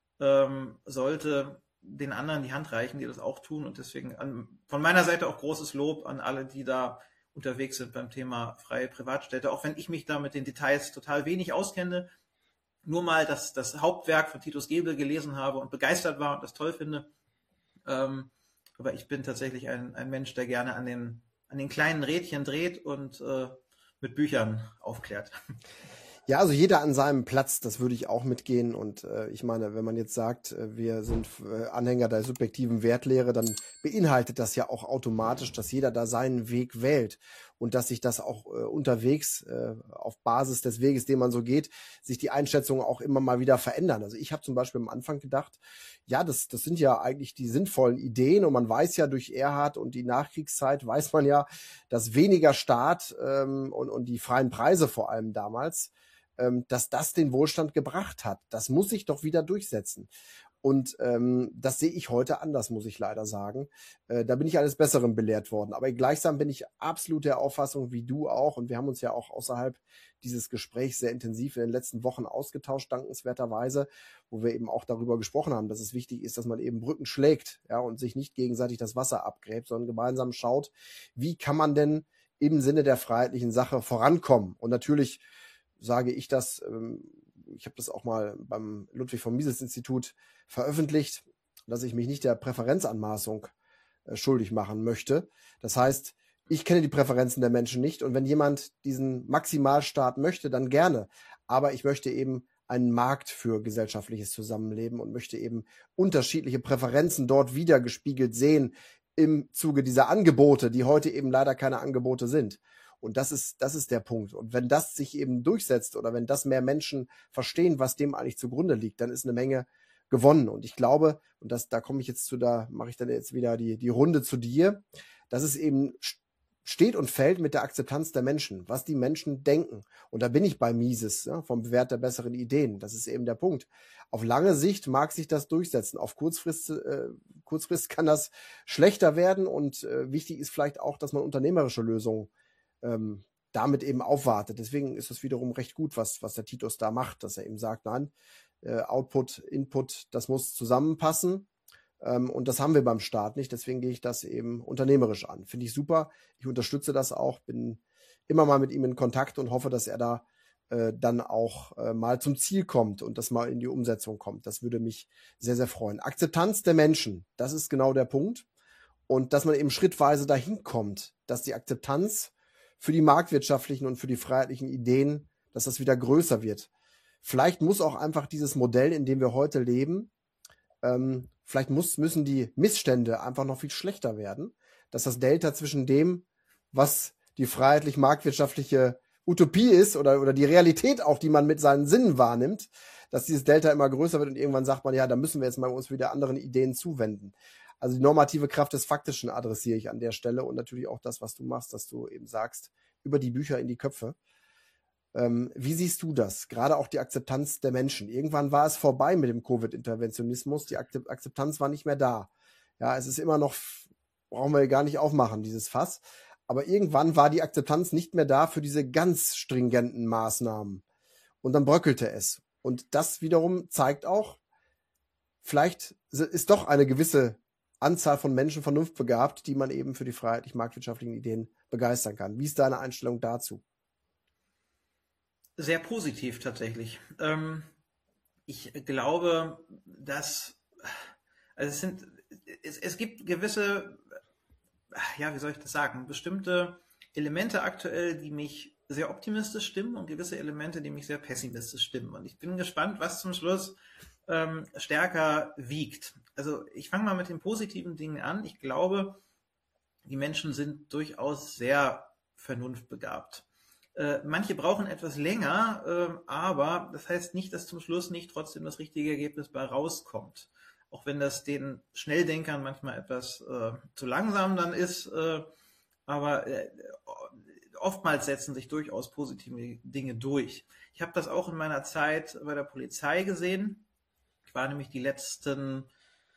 sollte den anderen die Hand reichen, die das auch tun. Und deswegen von meiner Seite auch großes Lob an alle, die da unterwegs sind beim Thema freie Privatstädte, auch wenn ich mich da mit den Details total wenig auskenne, nur mal das Hauptwerk von Titus Gebel gelesen habe und begeistert war und das toll finde. Aber ich bin tatsächlich ein Mensch, der gerne an den kleinen Rädchen dreht und mit Büchern aufklärt. Ja, also jeder an seinem Platz, das würde ich auch mitgehen. Und ich meine, wenn man jetzt sagt, wir sind Anhänger der subjektiven Wertlehre, dann beinhaltet das ja auch automatisch, dass jeder da seinen Weg wählt und dass sich das auch unterwegs auf Basis des Weges, den man so geht, sich die Einschätzungen auch immer mal wieder verändern. Also ich habe zum Beispiel am Anfang gedacht, ja, das sind ja eigentlich die sinnvollen Ideen und man weiß ja durch Erhard und die Nachkriegszeit, weiß man ja, dass weniger Staat und die freien Preise vor allem damals, dass das den Wohlstand gebracht hat. Das muss sich doch wieder durchsetzen. Und das sehe ich heute anders, muss ich leider sagen. Da bin ich eines Besseren belehrt worden. Aber gleichsam bin ich absolut der Auffassung, wie du auch. Und wir haben uns ja auch außerhalb dieses Gesprächs sehr intensiv in den letzten Wochen ausgetauscht, dankenswerterweise, wo wir eben auch darüber gesprochen haben, dass es wichtig ist, dass man eben Brücken schlägt, ja, und sich nicht gegenseitig das Wasser abgräbt, sondern gemeinsam schaut, wie kann man denn im Sinne der freiheitlichen Sache vorankommen. Und natürlich sage ich das, ich habe das auch mal beim Ludwig von Mises Institut veröffentlicht, dass ich mich nicht der Präferenzanmaßung schuldig machen möchte. Das heißt, ich kenne die Präferenzen der Menschen nicht und wenn jemand diesen Maximalstaat möchte, dann gerne. Aber ich möchte eben einen Markt für gesellschaftliches Zusammenleben und möchte eben unterschiedliche Präferenzen dort wiedergespiegelt sehen im Zuge dieser Angebote, die heute eben leider keine Angebote sind. Und das ist der Punkt. Und wenn das sich eben durchsetzt oder wenn das mehr Menschen verstehen, was dem eigentlich zugrunde liegt, dann ist eine Menge gewonnen. Und ich glaube, und da komme ich jetzt da mache ich dann jetzt wieder die Runde zu dir, dass es eben steht und fällt mit der Akzeptanz der Menschen, was die Menschen denken. Und da bin ich bei Mises, ja, vom Bewährt der besseren Ideen. Das ist eben der Punkt. Auf lange Sicht mag sich das durchsetzen. Auf Kurzfrist kann das schlechter werden. Und wichtig ist vielleicht auch, dass man unternehmerische Lösungen damit eben aufwartet. Deswegen ist es wiederum recht gut, was der Titus da macht, dass er eben sagt, nein, Output, Input, das muss zusammenpassen. Und das haben wir beim Staat nicht. Deswegen gehe ich das eben unternehmerisch an. Finde ich super. Ich unterstütze das auch, bin immer mal mit ihm in Kontakt und hoffe, dass er da dann auch mal zum Ziel kommt und das mal in die Umsetzung kommt. Das würde mich sehr, sehr freuen. Akzeptanz der Menschen, das ist genau der Punkt. Und dass man eben schrittweise dahin kommt, dass die Akzeptanz für die marktwirtschaftlichen und für die freiheitlichen Ideen, dass das wieder größer wird. Vielleicht muss auch einfach dieses Modell, in dem wir heute leben, vielleicht müssen die Missstände einfach noch viel schlechter werden, dass das Delta zwischen dem, was die freiheitlich-marktwirtschaftliche Utopie ist oder die Realität auch, die man mit seinen Sinnen wahrnimmt, dass dieses Delta immer größer wird und irgendwann sagt man, ja, da müssen wir jetzt mal uns wieder anderen Ideen zuwenden. Also die normative Kraft des Faktischen adressiere ich an der Stelle und natürlich auch das, was du machst, dass du eben sagst, über die Bücher in die Köpfe. Wie siehst du das? Gerade auch die Akzeptanz der Menschen. Irgendwann war es vorbei mit dem Covid-Interventionismus. Die Akzeptanz war nicht mehr da. Ja, es ist immer noch, brauchen wir gar nicht aufmachen, dieses Fass. Aber irgendwann war die Akzeptanz nicht mehr da für diese ganz stringenten Maßnahmen. Und dann bröckelte es. Und das wiederum zeigt auch, vielleicht ist doch eine gewisse Anzahl von Menschen vernunftbegabt, die man eben für die freiheitlich-marktwirtschaftlichen Ideen begeistern kann. Wie ist deine Einstellung dazu? Sehr positiv tatsächlich. Ich glaube, dass also es gibt gewisse, ja, wie soll ich das sagen, bestimmte Elemente aktuell, die mich sehr optimistisch stimmen und gewisse Elemente, die mich sehr pessimistisch stimmen. Und ich bin gespannt, was zum Schluss stärker wiegt. Also ich fange mal mit den positiven Dingen an. Ich glaube, die Menschen sind durchaus sehr vernunftbegabt. Manche brauchen etwas länger, aber das heißt nicht, dass zum Schluss nicht trotzdem das richtige Ergebnis bei rauskommt. Auch wenn das den Schnelldenkern manchmal etwas zu langsam dann ist, aber oftmals setzen sich durchaus positive Dinge durch. Ich habe das auch in meiner Zeit bei der Polizei gesehen. Ich war nämlich die letzten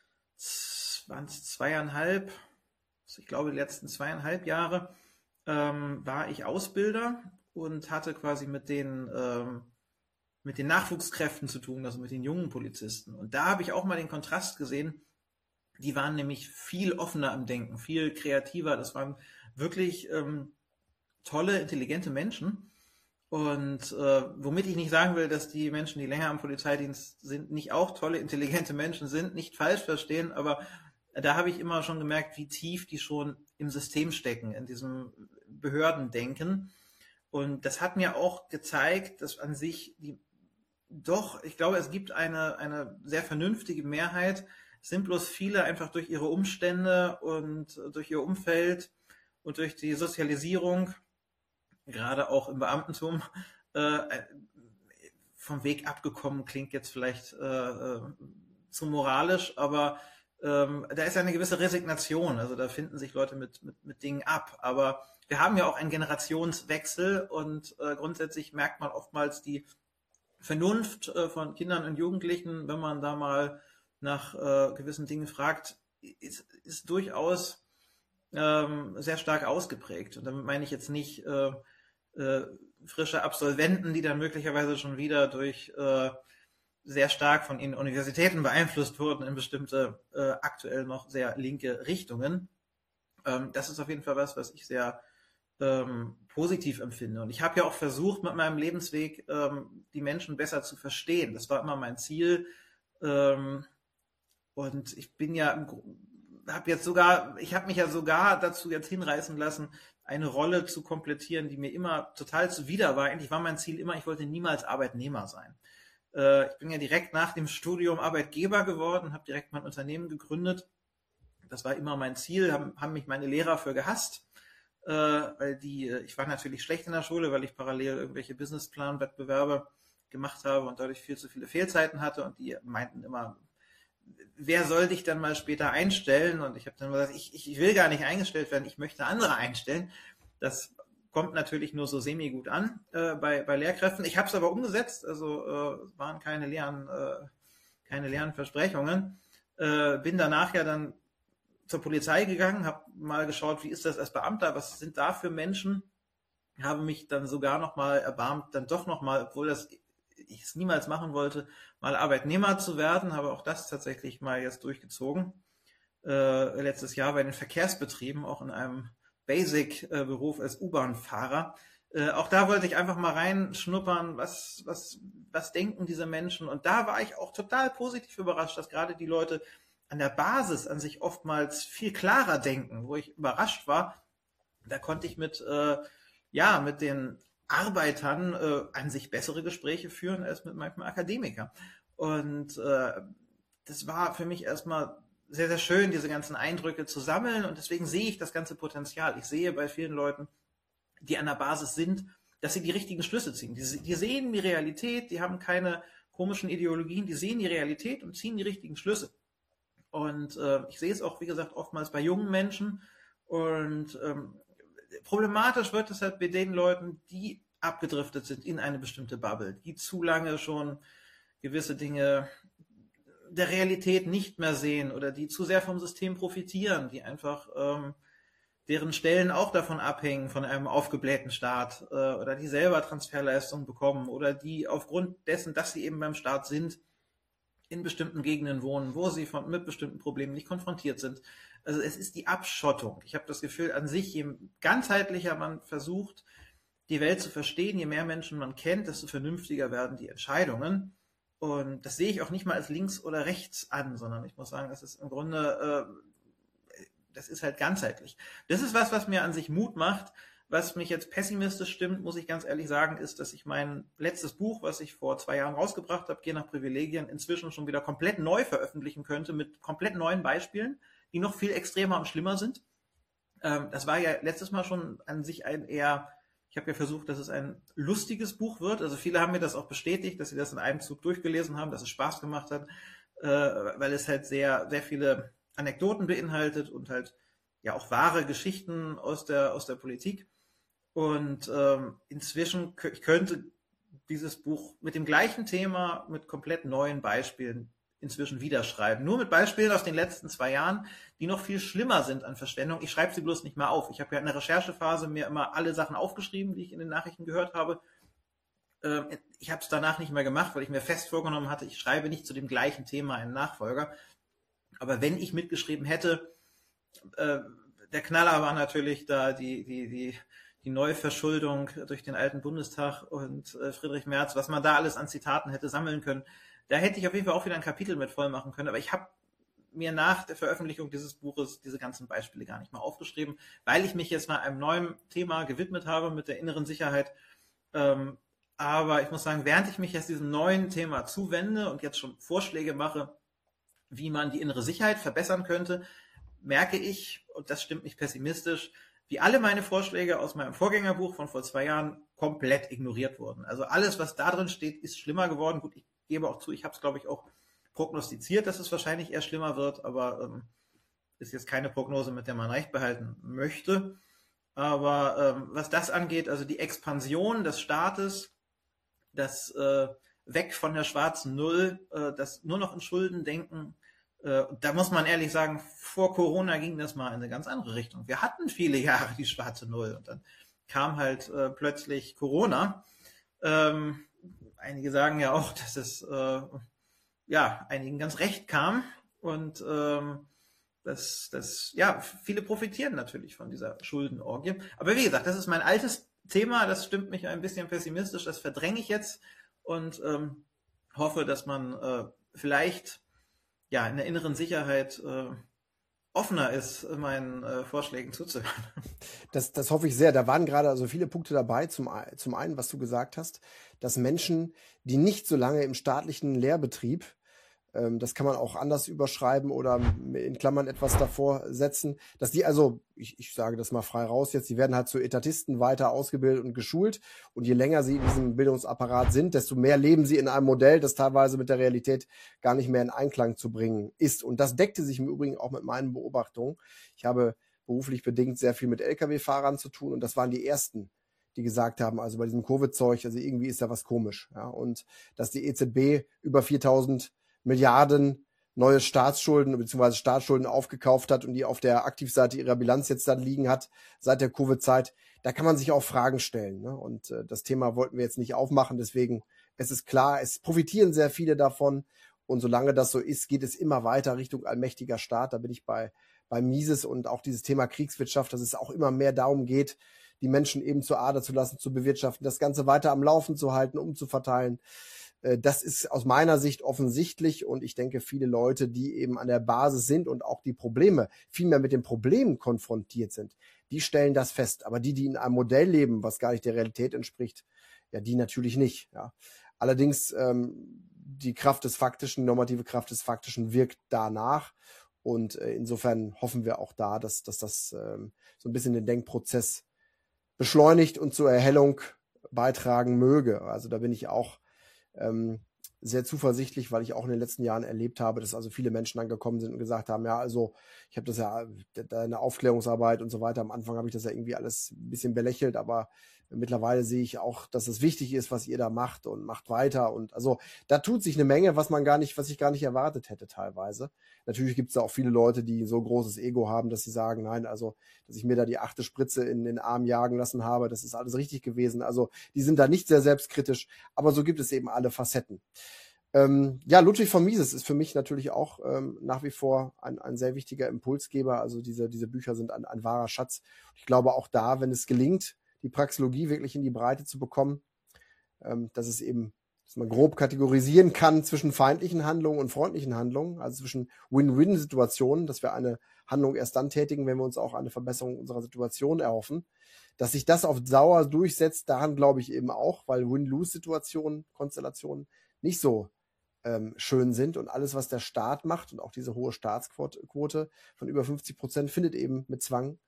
die letzten 2,5 Jahre war ich Ausbilder und hatte quasi mit den Nachwuchskräften zu tun, also mit den jungen Polizisten. Und da habe ich auch mal den Kontrast gesehen. Die waren nämlich viel offener im Denken, viel kreativer. Das waren wirklich tolle, intelligente Menschen. Und womit ich nicht sagen will, dass die Menschen, die länger am Polizeidienst sind, nicht auch tolle, intelligente Menschen sind, nicht falsch verstehen, aber da habe ich immer schon gemerkt, wie tief die schon im System stecken, in diesem Behördendenken. Und das hat mir auch gezeigt, dass an sich ich glaube, es gibt eine sehr vernünftige Mehrheit. Es sind bloß viele einfach durch ihre Umstände und durch ihr Umfeld und durch die Sozialisierung, gerade auch im Beamtentum, vom Weg abgekommen, klingt jetzt vielleicht zu moralisch, aber da ist eine gewisse Resignation, also da finden sich Leute mit Dingen ab, aber wir haben ja auch einen Generationswechsel und grundsätzlich merkt man oftmals die Vernunft von Kindern und Jugendlichen, wenn man da mal nach gewissen Dingen fragt, ist durchaus sehr stark ausgeprägt. Und damit meine ich jetzt nicht frische Absolventen, die dann möglicherweise schon wieder durch sehr stark von den Universitäten beeinflusst wurden in bestimmte aktuell noch sehr linke Richtungen. Das ist auf jeden Fall was ich sehr positiv empfinde. Und ich habe ja auch versucht, mit meinem Lebensweg die Menschen besser zu verstehen. Das war immer mein Ziel. Und ich bin ja, ich habe mich ja sogar dazu jetzt hinreißen lassen, eine Rolle zu komplettieren, die mir immer total zuwider war. Eigentlich war mein Ziel immer, ich wollte niemals Arbeitnehmer sein. Ich bin ja direkt nach dem Studium Arbeitgeber geworden, habe direkt mein Unternehmen gegründet. Das war immer mein Ziel, haben mich meine Lehrer für gehasst, weil ich war natürlich schlecht in der Schule, weil ich parallel irgendwelche Businessplan-Wettbewerbe gemacht habe und dadurch viel zu viele Fehlzeiten hatte und die meinten immer, wer soll dich dann mal später einstellen? Und ich habe dann gesagt, ich will gar nicht eingestellt werden, ich möchte andere einstellen. Das kommt natürlich nur so semi-gut an bei Lehrkräften. Ich habe es aber umgesetzt, also waren keine leeren Versprechungen. Bin danach ja dann zur Polizei gegangen, habe mal geschaut, wie ist das als Beamter, was sind da für Menschen, habe mich dann sogar noch mal erbarmt, dann doch noch mal, obwohl ich es niemals machen wollte, mal Arbeitnehmer zu werden, habe auch das tatsächlich mal jetzt durchgezogen. Letztes Jahr bei den Verkehrsbetrieben, auch in einem Basic-Beruf als U-Bahn-Fahrer. Auch da wollte ich einfach mal reinschnuppern, was denken diese Menschen. Und da war ich auch total positiv überrascht, dass gerade die Leute an der Basis an sich oftmals viel klarer denken, wo ich überrascht war. Da konnte ich mit den Arbeitern an sich bessere Gespräche führen als mit manchem Akademiker. Und das war für mich erstmal sehr, sehr schön, diese ganzen Eindrücke zu sammeln. Und deswegen sehe ich das ganze Potenzial. Ich sehe bei vielen Leuten, die an der Basis sind, dass sie die richtigen Schlüsse ziehen. Die sehen die Realität, die haben keine komischen Ideologien, die sehen die Realität und ziehen die richtigen Schlüsse. Und ich sehe es auch, wie gesagt, oftmals bei jungen Menschen. Und problematisch wird es halt bei den Leuten, die abgedriftet sind in eine bestimmte Bubble, die zu lange schon gewisse Dinge der Realität nicht mehr sehen oder die zu sehr vom System profitieren, die einfach deren Stellen auch davon abhängen, von einem aufgeblähten Staat oder die selber Transferleistungen bekommen oder die aufgrund dessen, dass sie eben beim Staat sind, in bestimmten Gegenden wohnen, wo sie mit bestimmten Problemen nicht konfrontiert sind. Also es ist die Abschottung. Ich habe das Gefühl, an sich, je ganzheitlicher man versucht, die Welt zu verstehen, je mehr Menschen man kennt, desto vernünftiger werden die Entscheidungen. Und das sehe ich auch nicht mal als links oder rechts an, sondern ich muss sagen, das ist im Grunde, das ist halt ganzheitlich. Das ist was mir an sich Mut macht. Was mich jetzt pessimistisch stimmt, muss ich ganz ehrlich sagen, ist, dass ich mein letztes Buch, was ich vor 2 Jahren rausgebracht habe, Geh nach Privilegien, inzwischen schon wieder komplett neu veröffentlichen könnte, mit komplett neuen Beispielen, die noch viel extremer und schlimmer sind. Das war ja letztes Mal schon an sich ich habe ja versucht, dass es ein lustiges Buch wird. Also viele haben mir das auch bestätigt, dass sie das in einem Zug durchgelesen haben, dass es Spaß gemacht hat, weil es halt sehr, sehr viele Anekdoten beinhaltet und halt ja auch wahre Geschichten aus der Politik. Und inzwischen ich könnte dieses Buch mit dem gleichen Thema, mit komplett neuen Beispielen inzwischen wieder schreiben. Nur mit Beispielen aus den letzten 2 Jahren, die noch viel schlimmer sind an Verschwendung. Ich schreibe sie bloß nicht mehr auf. Ich habe ja in der Recherchephase mir immer alle Sachen aufgeschrieben, die ich in den Nachrichten gehört habe. Ich habe es danach nicht mehr gemacht, weil ich mir fest vorgenommen hatte, ich schreibe nicht zu dem gleichen Thema einen Nachfolger. Aber wenn ich mitgeschrieben hätte, der Knaller war natürlich da die Neuverschuldung durch den alten Bundestag und Friedrich Merz, was man da alles an Zitaten hätte sammeln können. Da hätte ich auf jeden Fall auch wieder ein Kapitel mit voll machen können. Aber ich habe mir nach der Veröffentlichung dieses Buches diese ganzen Beispiele gar nicht mal aufgeschrieben, weil ich mich jetzt mal einem neuen Thema gewidmet habe mit der inneren Sicherheit. Aber ich muss sagen, während ich mich jetzt diesem neuen Thema zuwende und jetzt schon Vorschläge mache, wie man die innere Sicherheit verbessern könnte, merke ich, und das stimmt nicht pessimistisch, wie alle meine Vorschläge aus meinem Vorgängerbuch von vor 2 Jahren komplett ignoriert wurden. Also alles, was da drin steht, ist schlimmer geworden. Gut, ich gebe auch zu, ich habe es, glaube ich, auch prognostiziert, dass es wahrscheinlich eher schlimmer wird, aber ist jetzt keine Prognose, mit der man recht behalten möchte. Aber was das angeht, also die Expansion des Staates, das weg von der schwarzen Null, das nur noch in Schulden denken, da muss man ehrlich sagen, vor Corona ging das mal in eine ganz andere Richtung. Wir hatten viele Jahre die schwarze Null und dann kam halt plötzlich Corona. Einige sagen ja auch, dass es einigen ganz recht kam und viele profitieren natürlich von dieser Schuldenorgie. Aber wie gesagt, das ist mein altes Thema, das stimmt mich ein bisschen pessimistisch, das verdränge ich jetzt und hoffe, dass man vielleicht in der inneren Sicherheit offener ist, meinen Vorschlägen zuzuhören. Das hoffe ich sehr. Da waren gerade also viele Punkte dabei. Zum einen, was du gesagt hast, dass Menschen, die nicht so lange im staatlichen Lehrbetrieb, das kann man auch anders überschreiben oder in Klammern etwas davor setzen, dass die also, ich sage das mal frei raus jetzt, die werden halt zu Etatisten weiter ausgebildet und geschult und je länger sie in diesem Bildungsapparat sind, desto mehr leben sie in einem Modell, das teilweise mit der Realität gar nicht mehr in Einklang zu bringen ist. Und das deckte sich im Übrigen auch mit meinen Beobachtungen. Ich habe beruflich bedingt sehr viel mit Lkw-Fahrern zu tun und das waren die ersten, die gesagt haben, also bei diesem Covid-Zeug, also irgendwie ist da was komisch. Ja? Und dass die EZB über 4.000 Milliarden neue Staatsschulden bzw. Staatsschulden aufgekauft hat und die auf der Aktivseite ihrer Bilanz jetzt dann liegen hat seit der Covid-Zeit, da kann man sich auch Fragen stellen. Ne? Und das Thema wollten wir jetzt nicht aufmachen, deswegen es ist klar, es profitieren sehr viele davon und solange das so ist, geht es immer weiter Richtung allmächtiger Staat. Da bin ich bei Mises und auch dieses Thema Kriegswirtschaft, dass es auch immer mehr darum geht, die Menschen eben zur Ader zu lassen, zu bewirtschaften, das Ganze weiter am Laufen zu halten, umzuverteilen. Das ist aus meiner Sicht offensichtlich und ich denke, viele Leute, die eben an der Basis sind und auch die Probleme, vielmehr mit den Problemen konfrontiert sind, die stellen das fest. Aber die in einem Modell leben, was gar nicht der Realität entspricht, ja, die natürlich nicht. Ja. Allerdings die Kraft des Faktischen, normative Kraft des Faktischen wirkt danach und insofern hoffen wir auch da, dass das so ein bisschen den Denkprozess beschleunigt und zur Erhellung beitragen möge. Also da bin ich auch sehr zuversichtlich, weil ich auch in den letzten Jahren erlebt habe, dass also viele Menschen dann gekommen sind und gesagt haben, ja, also ich habe das ja, deine Aufklärungsarbeit und so weiter, am Anfang habe ich das ja irgendwie alles ein bisschen belächelt, aber mittlerweile sehe ich auch, dass es wichtig ist, was ihr da macht und macht weiter und also da tut sich eine Menge, was ich gar nicht erwartet hätte teilweise. Natürlich gibt es da auch viele Leute, die so großes Ego haben, dass sie sagen, nein, also dass ich mir da die 8. Spritze in den Arm jagen lassen habe, das ist alles richtig gewesen. Also die sind da nicht sehr selbstkritisch, aber so gibt es eben alle Facetten. Ludwig von Mises ist für mich natürlich auch nach wie vor ein sehr wichtiger Impulsgeber. Also diese Bücher sind ein wahrer Schatz. Ich glaube auch da, wenn es gelingt, die Praxeologie wirklich in die Breite zu bekommen, dass man grob kategorisieren kann zwischen feindlichen Handlungen und freundlichen Handlungen, also zwischen Win-Win-Situationen, dass wir eine Handlung erst dann tätigen, wenn wir uns auch eine Verbesserung unserer Situation erhoffen. Dass sich das auf Dauer durchsetzt, daran glaube ich eben auch, weil Win-Lose-Situationen, Konstellationen nicht so schön sind und alles, was der Staat macht und auch diese hohe Staatsquote von über 50% findet eben mit Zwang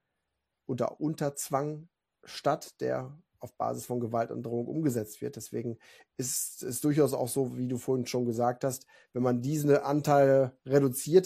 unter Zwang statt, der auf Basis von Gewalt und Drohung umgesetzt wird. Deswegen ist es durchaus auch so, wie du vorhin schon gesagt hast, wenn man diese Anteile reduziert,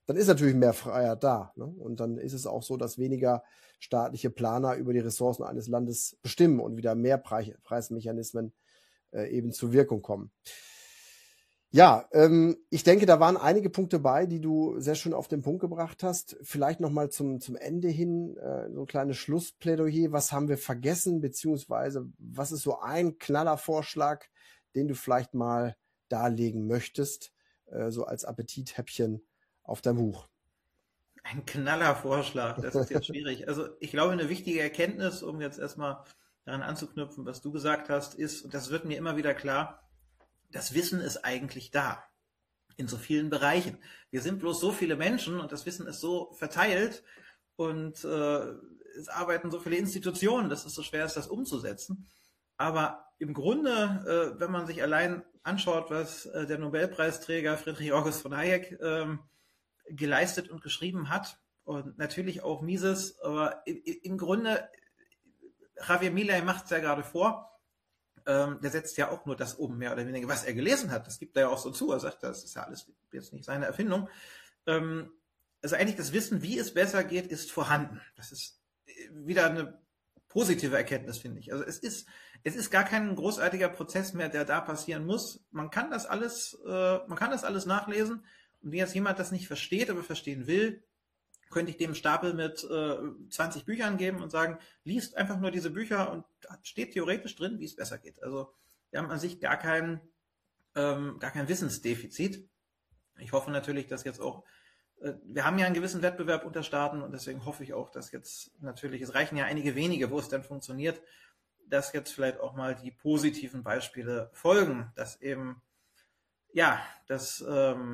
dann ist natürlich mehr Freiheit da. Ne? Und dann ist es auch so, dass weniger staatliche Planer über die Ressourcen eines Landes bestimmen und wieder mehr Preismechanismen eben zur Wirkung kommen. Ja, ich denke, da waren einige Punkte bei, die du sehr schön auf den Punkt gebracht hast. Vielleicht nochmal zum Ende hin so ein kleines Schlussplädoyer. Was haben wir vergessen, beziehungsweise was ist so ein Knallervorschlag, den du vielleicht mal darlegen möchtest, so als Appetithäppchen auf dein Buch? Ein Knallervorschlag, das ist jetzt schwierig. Also ich glaube, eine wichtige Erkenntnis, um jetzt erstmal daran anzuknüpfen, was du gesagt hast, ist, und das wird mir immer wieder klar, das Wissen ist eigentlich da. In so vielen Bereichen. Wir sind bloß so viele Menschen und das Wissen ist so verteilt und es arbeiten so viele Institutionen, dass es so schwer ist, das umzusetzen. Aber im Grunde, wenn man sich allein anschaut, was der Nobelpreisträger Friedrich August von Hayek geleistet und geschrieben hat, und natürlich auch Mises, aber im Grunde, Javier Milei macht es ja gerade vor, der setzt ja auch nur das um, mehr oder weniger, was er gelesen hat. Das gibt er ja auch so zu. Er sagt, das ist ja alles jetzt nicht seine Erfindung. Also eigentlich das Wissen, wie es besser geht, ist vorhanden. Das ist wieder eine positive Erkenntnis, finde ich. Also es ist gar kein großartiger Prozess mehr, der da passieren muss. Man kann das alles nachlesen. Und wenn jetzt jemand das nicht versteht, aber verstehen will, könnte ich dem einen Stapel mit 20 Büchern geben und sagen, liest einfach nur diese Bücher und da steht theoretisch drin, wie es besser geht. Also wir haben an sich gar kein Wissensdefizit. Ich hoffe natürlich, dass jetzt auch, wir haben ja einen gewissen Wettbewerb unter Staaten und deswegen hoffe ich auch, dass jetzt natürlich, es reichen ja einige wenige, wo es dann funktioniert, dass jetzt vielleicht auch mal die positiven Beispiele folgen, dass eben, dass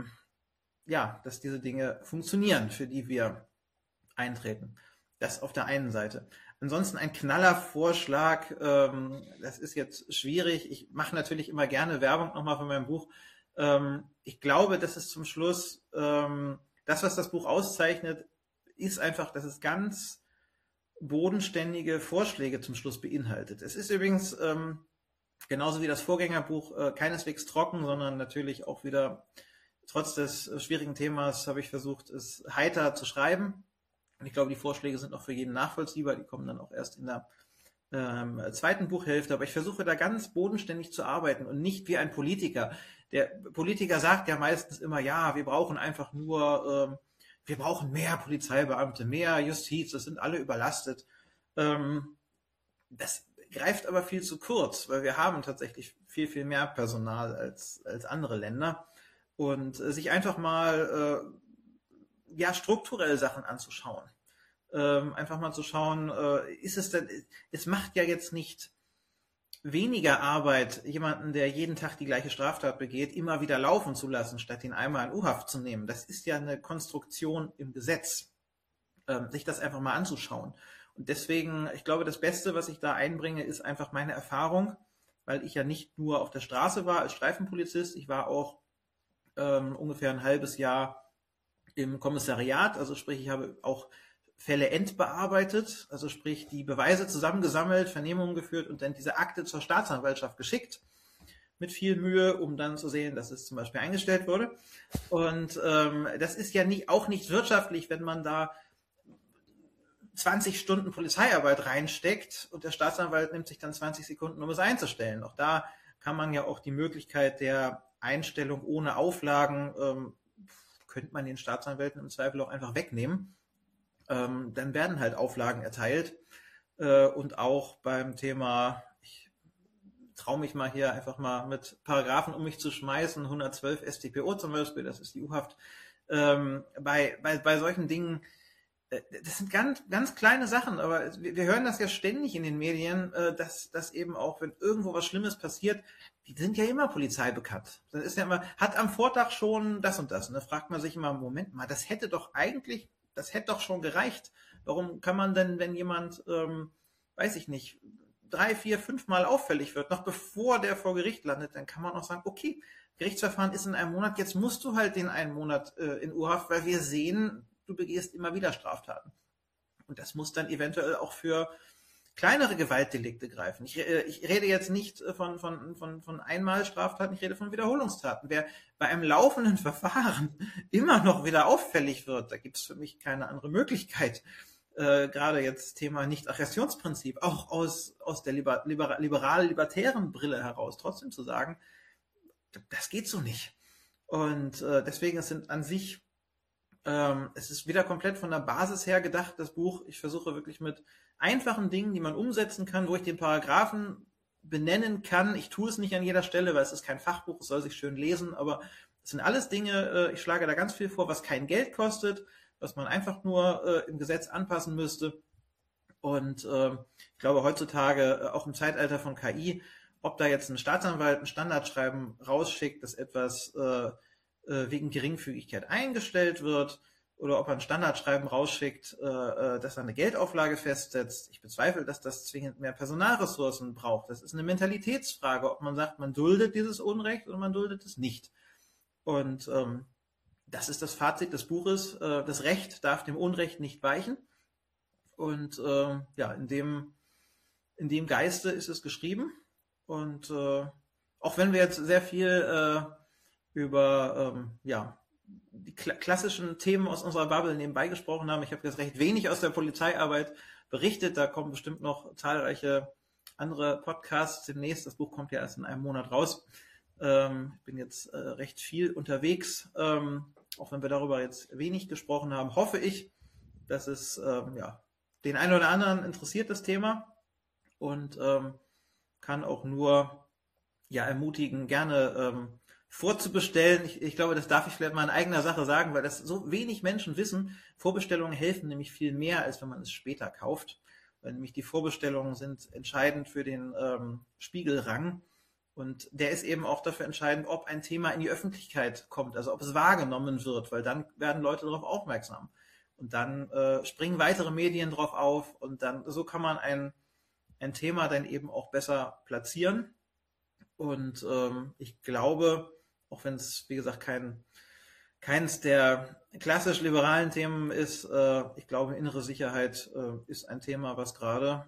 diese Dinge funktionieren, für die wir eintreten. Das auf der einen Seite. Ansonsten ein Knallervorschlag, das ist jetzt schwierig. Ich mache natürlich immer gerne Werbung nochmal für mein Buch. Ich glaube, dass es zum Schluss, das, was das Buch auszeichnet, ist einfach, dass es ganz bodenständige Vorschläge zum Schluss beinhaltet. Es ist übrigens genauso wie das Vorgängerbuch keineswegs trocken, sondern natürlich auch wieder, trotz des schwierigen Themas, habe ich versucht, es heiter zu schreiben. Und ich glaube, die Vorschläge sind auch für jeden nachvollziehbar. Die kommen dann auch erst in der zweiten Buchhälfte. Aber ich versuche da ganz bodenständig zu arbeiten und nicht wie ein Politiker. Der Politiker sagt ja meistens immer, ja, wir brauchen einfach nur, wir brauchen mehr Polizeibeamte, mehr Justiz, das sind alle überlastet. Das greift aber viel zu kurz, weil wir haben tatsächlich viel, viel mehr Personal als andere Länder. Und sich einfach mal strukturell Sachen anzuschauen. Einfach mal zu schauen, ist es denn, es macht ja jetzt nicht weniger Arbeit, jemanden, der jeden Tag die gleiche Straftat begeht, immer wieder laufen zu lassen, statt ihn einmal in U-Haft zu nehmen. Das ist ja eine Konstruktion im Gesetz, sich das einfach mal anzuschauen. Und deswegen, ich glaube, das Beste, was ich da einbringe, ist einfach meine Erfahrung, weil ich ja nicht nur auf der Straße war als Streifenpolizist, ich war auch ungefähr ein halbes Jahr im Kommissariat, also sprich, ich habe auch Fälle endbearbeitet, also sprich, die Beweise zusammengesammelt, Vernehmungen geführt und dann diese Akte zur Staatsanwaltschaft geschickt, mit viel Mühe, um dann zu sehen, dass es zum Beispiel eingestellt wurde. Und das ist ja auch nicht wirtschaftlich, wenn man da 20 Stunden Polizeiarbeit reinsteckt und der Staatsanwalt nimmt sich dann 20 Sekunden, um es einzustellen. Auch da kann man ja auch die Möglichkeit der Einstellung ohne Auflagen, könnte man den Staatsanwälten im Zweifel auch einfach wegnehmen. Dann werden halt Auflagen erteilt. Und auch beim Thema, ich traue mich mal hier einfach mal mit Paragraphen um mich zu schmeißen, 112 StPO zum Beispiel, das ist die U-Haft. Bei solchen Dingen, das sind ganz, ganz kleine Sachen, aber wir hören das ja ständig in den Medien, dass eben auch, wenn irgendwo was Schlimmes passiert, die sind ja immer Polizei bekannt. Das ist ja immer, hat am Vortag schon das und das. Und da fragt man sich immer, Moment mal, das hätte doch schon gereicht. Warum kann man denn, wenn jemand, weiß ich nicht, 3, 4, 5 Mal auffällig wird, noch bevor der vor Gericht landet, dann kann man auch sagen, okay, Gerichtsverfahren ist in einem Monat, jetzt musst du halt den einen Monat in U-Haft, weil wir sehen, du begehst immer wieder Straftaten. Und das muss dann eventuell auch für kleinere Gewaltdelikte greifen. Ich rede jetzt nicht von Einmalstraftaten, ich rede von Wiederholungstaten. Wer bei einem laufenden Verfahren immer noch wieder auffällig wird, da gibt es für mich keine andere Möglichkeit. Gerade jetzt Thema Nicht-Aggressionsprinzip, auch aus der liberal-libertären Brille heraus trotzdem zu sagen, das geht so nicht. Und deswegen, es sind an sich, es ist wieder komplett von der Basis her gedacht, das Buch. Ich versuche wirklich mit einfachen Dingen, die man umsetzen kann, wo ich den Paragraphen benennen kann. Ich tue es nicht an jeder Stelle, weil es ist kein Fachbuch, es soll sich schön lesen, aber es sind alles Dinge, ich schlage da ganz viel vor, was kein Geld kostet, was man einfach nur im Gesetz anpassen müsste. Und ich glaube heutzutage, auch im Zeitalter von KI, ob da jetzt ein Staatsanwalt ein Standardschreiben rausschickt, dass etwas wegen Geringfügigkeit eingestellt wird, oder ob er ein Standardschreiben rausschickt, dass er eine Geldauflage festsetzt. Ich bezweifle, dass das zwingend mehr Personalressourcen braucht. Das ist eine Mentalitätsfrage, ob man sagt, man duldet dieses Unrecht oder man duldet es nicht. Und das ist das Fazit des Buches. Das Recht darf dem Unrecht nicht weichen. Und ja, in dem Geiste ist es geschrieben. Und auch wenn wir jetzt sehr viel über die klassischen Themen aus unserer Bubble nebenbei gesprochen haben, ich habe jetzt recht wenig aus der Polizeiarbeit berichtet. Da kommen bestimmt noch zahlreiche andere Podcasts demnächst. Das Buch kommt ja erst in einem Monat raus. Ich bin jetzt recht viel unterwegs. Auch wenn wir darüber jetzt wenig gesprochen haben, hoffe ich, dass es den einen oder anderen interessiert, das Thema. Und kann auch nur ermutigen, gerne vorzubestellen. Ich glaube, das darf ich vielleicht mal in eigener Sache sagen, weil das so wenig Menschen wissen. Vorbestellungen helfen nämlich viel mehr, als wenn man es später kauft. Weil nämlich die Vorbestellungen sind entscheidend für den Spiegelrang. Und der ist eben auch dafür entscheidend, ob ein Thema in die Öffentlichkeit kommt, also ob es wahrgenommen wird, weil dann werden Leute darauf aufmerksam. Und dann springen weitere Medien drauf auf und dann so kann man ein Thema dann eben auch besser platzieren. Und ich glaube, auch wenn es, wie gesagt, keins der klassisch liberalen Themen ist, ich glaube, innere Sicherheit ist ein Thema, was gerade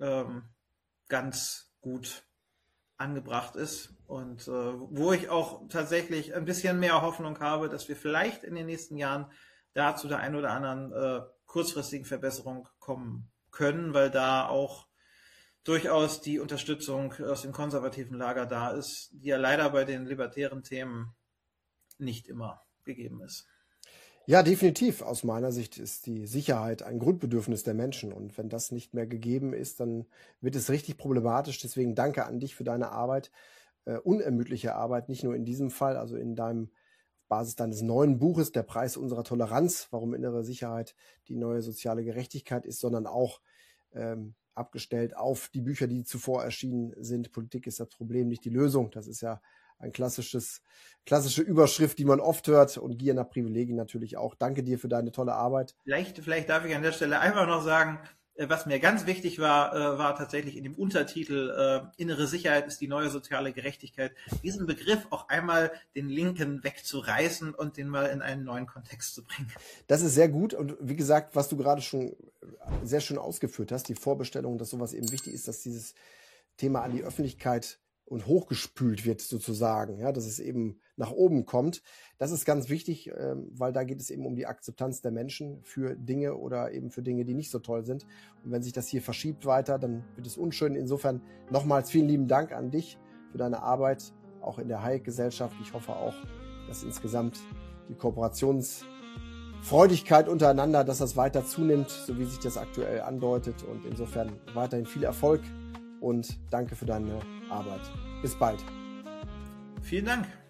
ganz gut angebracht ist und wo ich auch tatsächlich ein bisschen mehr Hoffnung habe, dass wir vielleicht in den nächsten Jahren da zu der einen oder anderen kurzfristigen Verbesserung kommen können, weil da auch durchaus die Unterstützung aus dem konservativen Lager da ist, die ja leider bei den libertären Themen nicht immer gegeben ist. Ja, definitiv. Aus meiner Sicht ist die Sicherheit ein Grundbedürfnis der Menschen. Und wenn das nicht mehr gegeben ist, dann wird es richtig problematisch. Deswegen danke an dich für deine Arbeit, unermüdliche Arbeit, nicht nur in diesem Fall, also in deinem Basis deines neuen Buches, Der Preis unserer Toleranz, warum innere Sicherheit die neue soziale Gerechtigkeit ist, sondern auch abgestellt auf die Bücher, die zuvor erschienen sind. Politik ist das Problem, nicht die Lösung. Das ist ja ein klassische Überschrift, die man oft hört, und Gier nach Privilegien natürlich auch. Danke dir für deine tolle Arbeit. Vielleicht darf ich an der Stelle einfach noch sagen, was mir ganz wichtig war tatsächlich in dem Untertitel innere Sicherheit ist die neue soziale Gerechtigkeit, diesen Begriff auch einmal den Linken wegzureißen und den mal in einen neuen Kontext zu bringen. Das ist sehr gut und wie gesagt, was du gerade schon sehr schön ausgeführt hast, die Vorbestellung, dass sowas eben wichtig ist, dass dieses Thema an die Öffentlichkeit und hochgespült wird sozusagen, ja, dass es eben nach oben kommt. Das ist ganz wichtig, weil da geht es eben um die Akzeptanz der Menschen für Dinge oder eben für Dinge, die nicht so toll sind. Und wenn sich das hier verschiebt weiter, dann wird es unschön. Insofern nochmals vielen lieben Dank an dich für deine Arbeit, auch in der Hayek-Gesellschaft. Ich hoffe auch, dass insgesamt die Kooperationsfreudigkeit untereinander, dass das weiter zunimmt, so wie sich das aktuell andeutet. Und insofern weiterhin viel Erfolg und danke für deine Arbeit. Bis bald. Vielen Dank.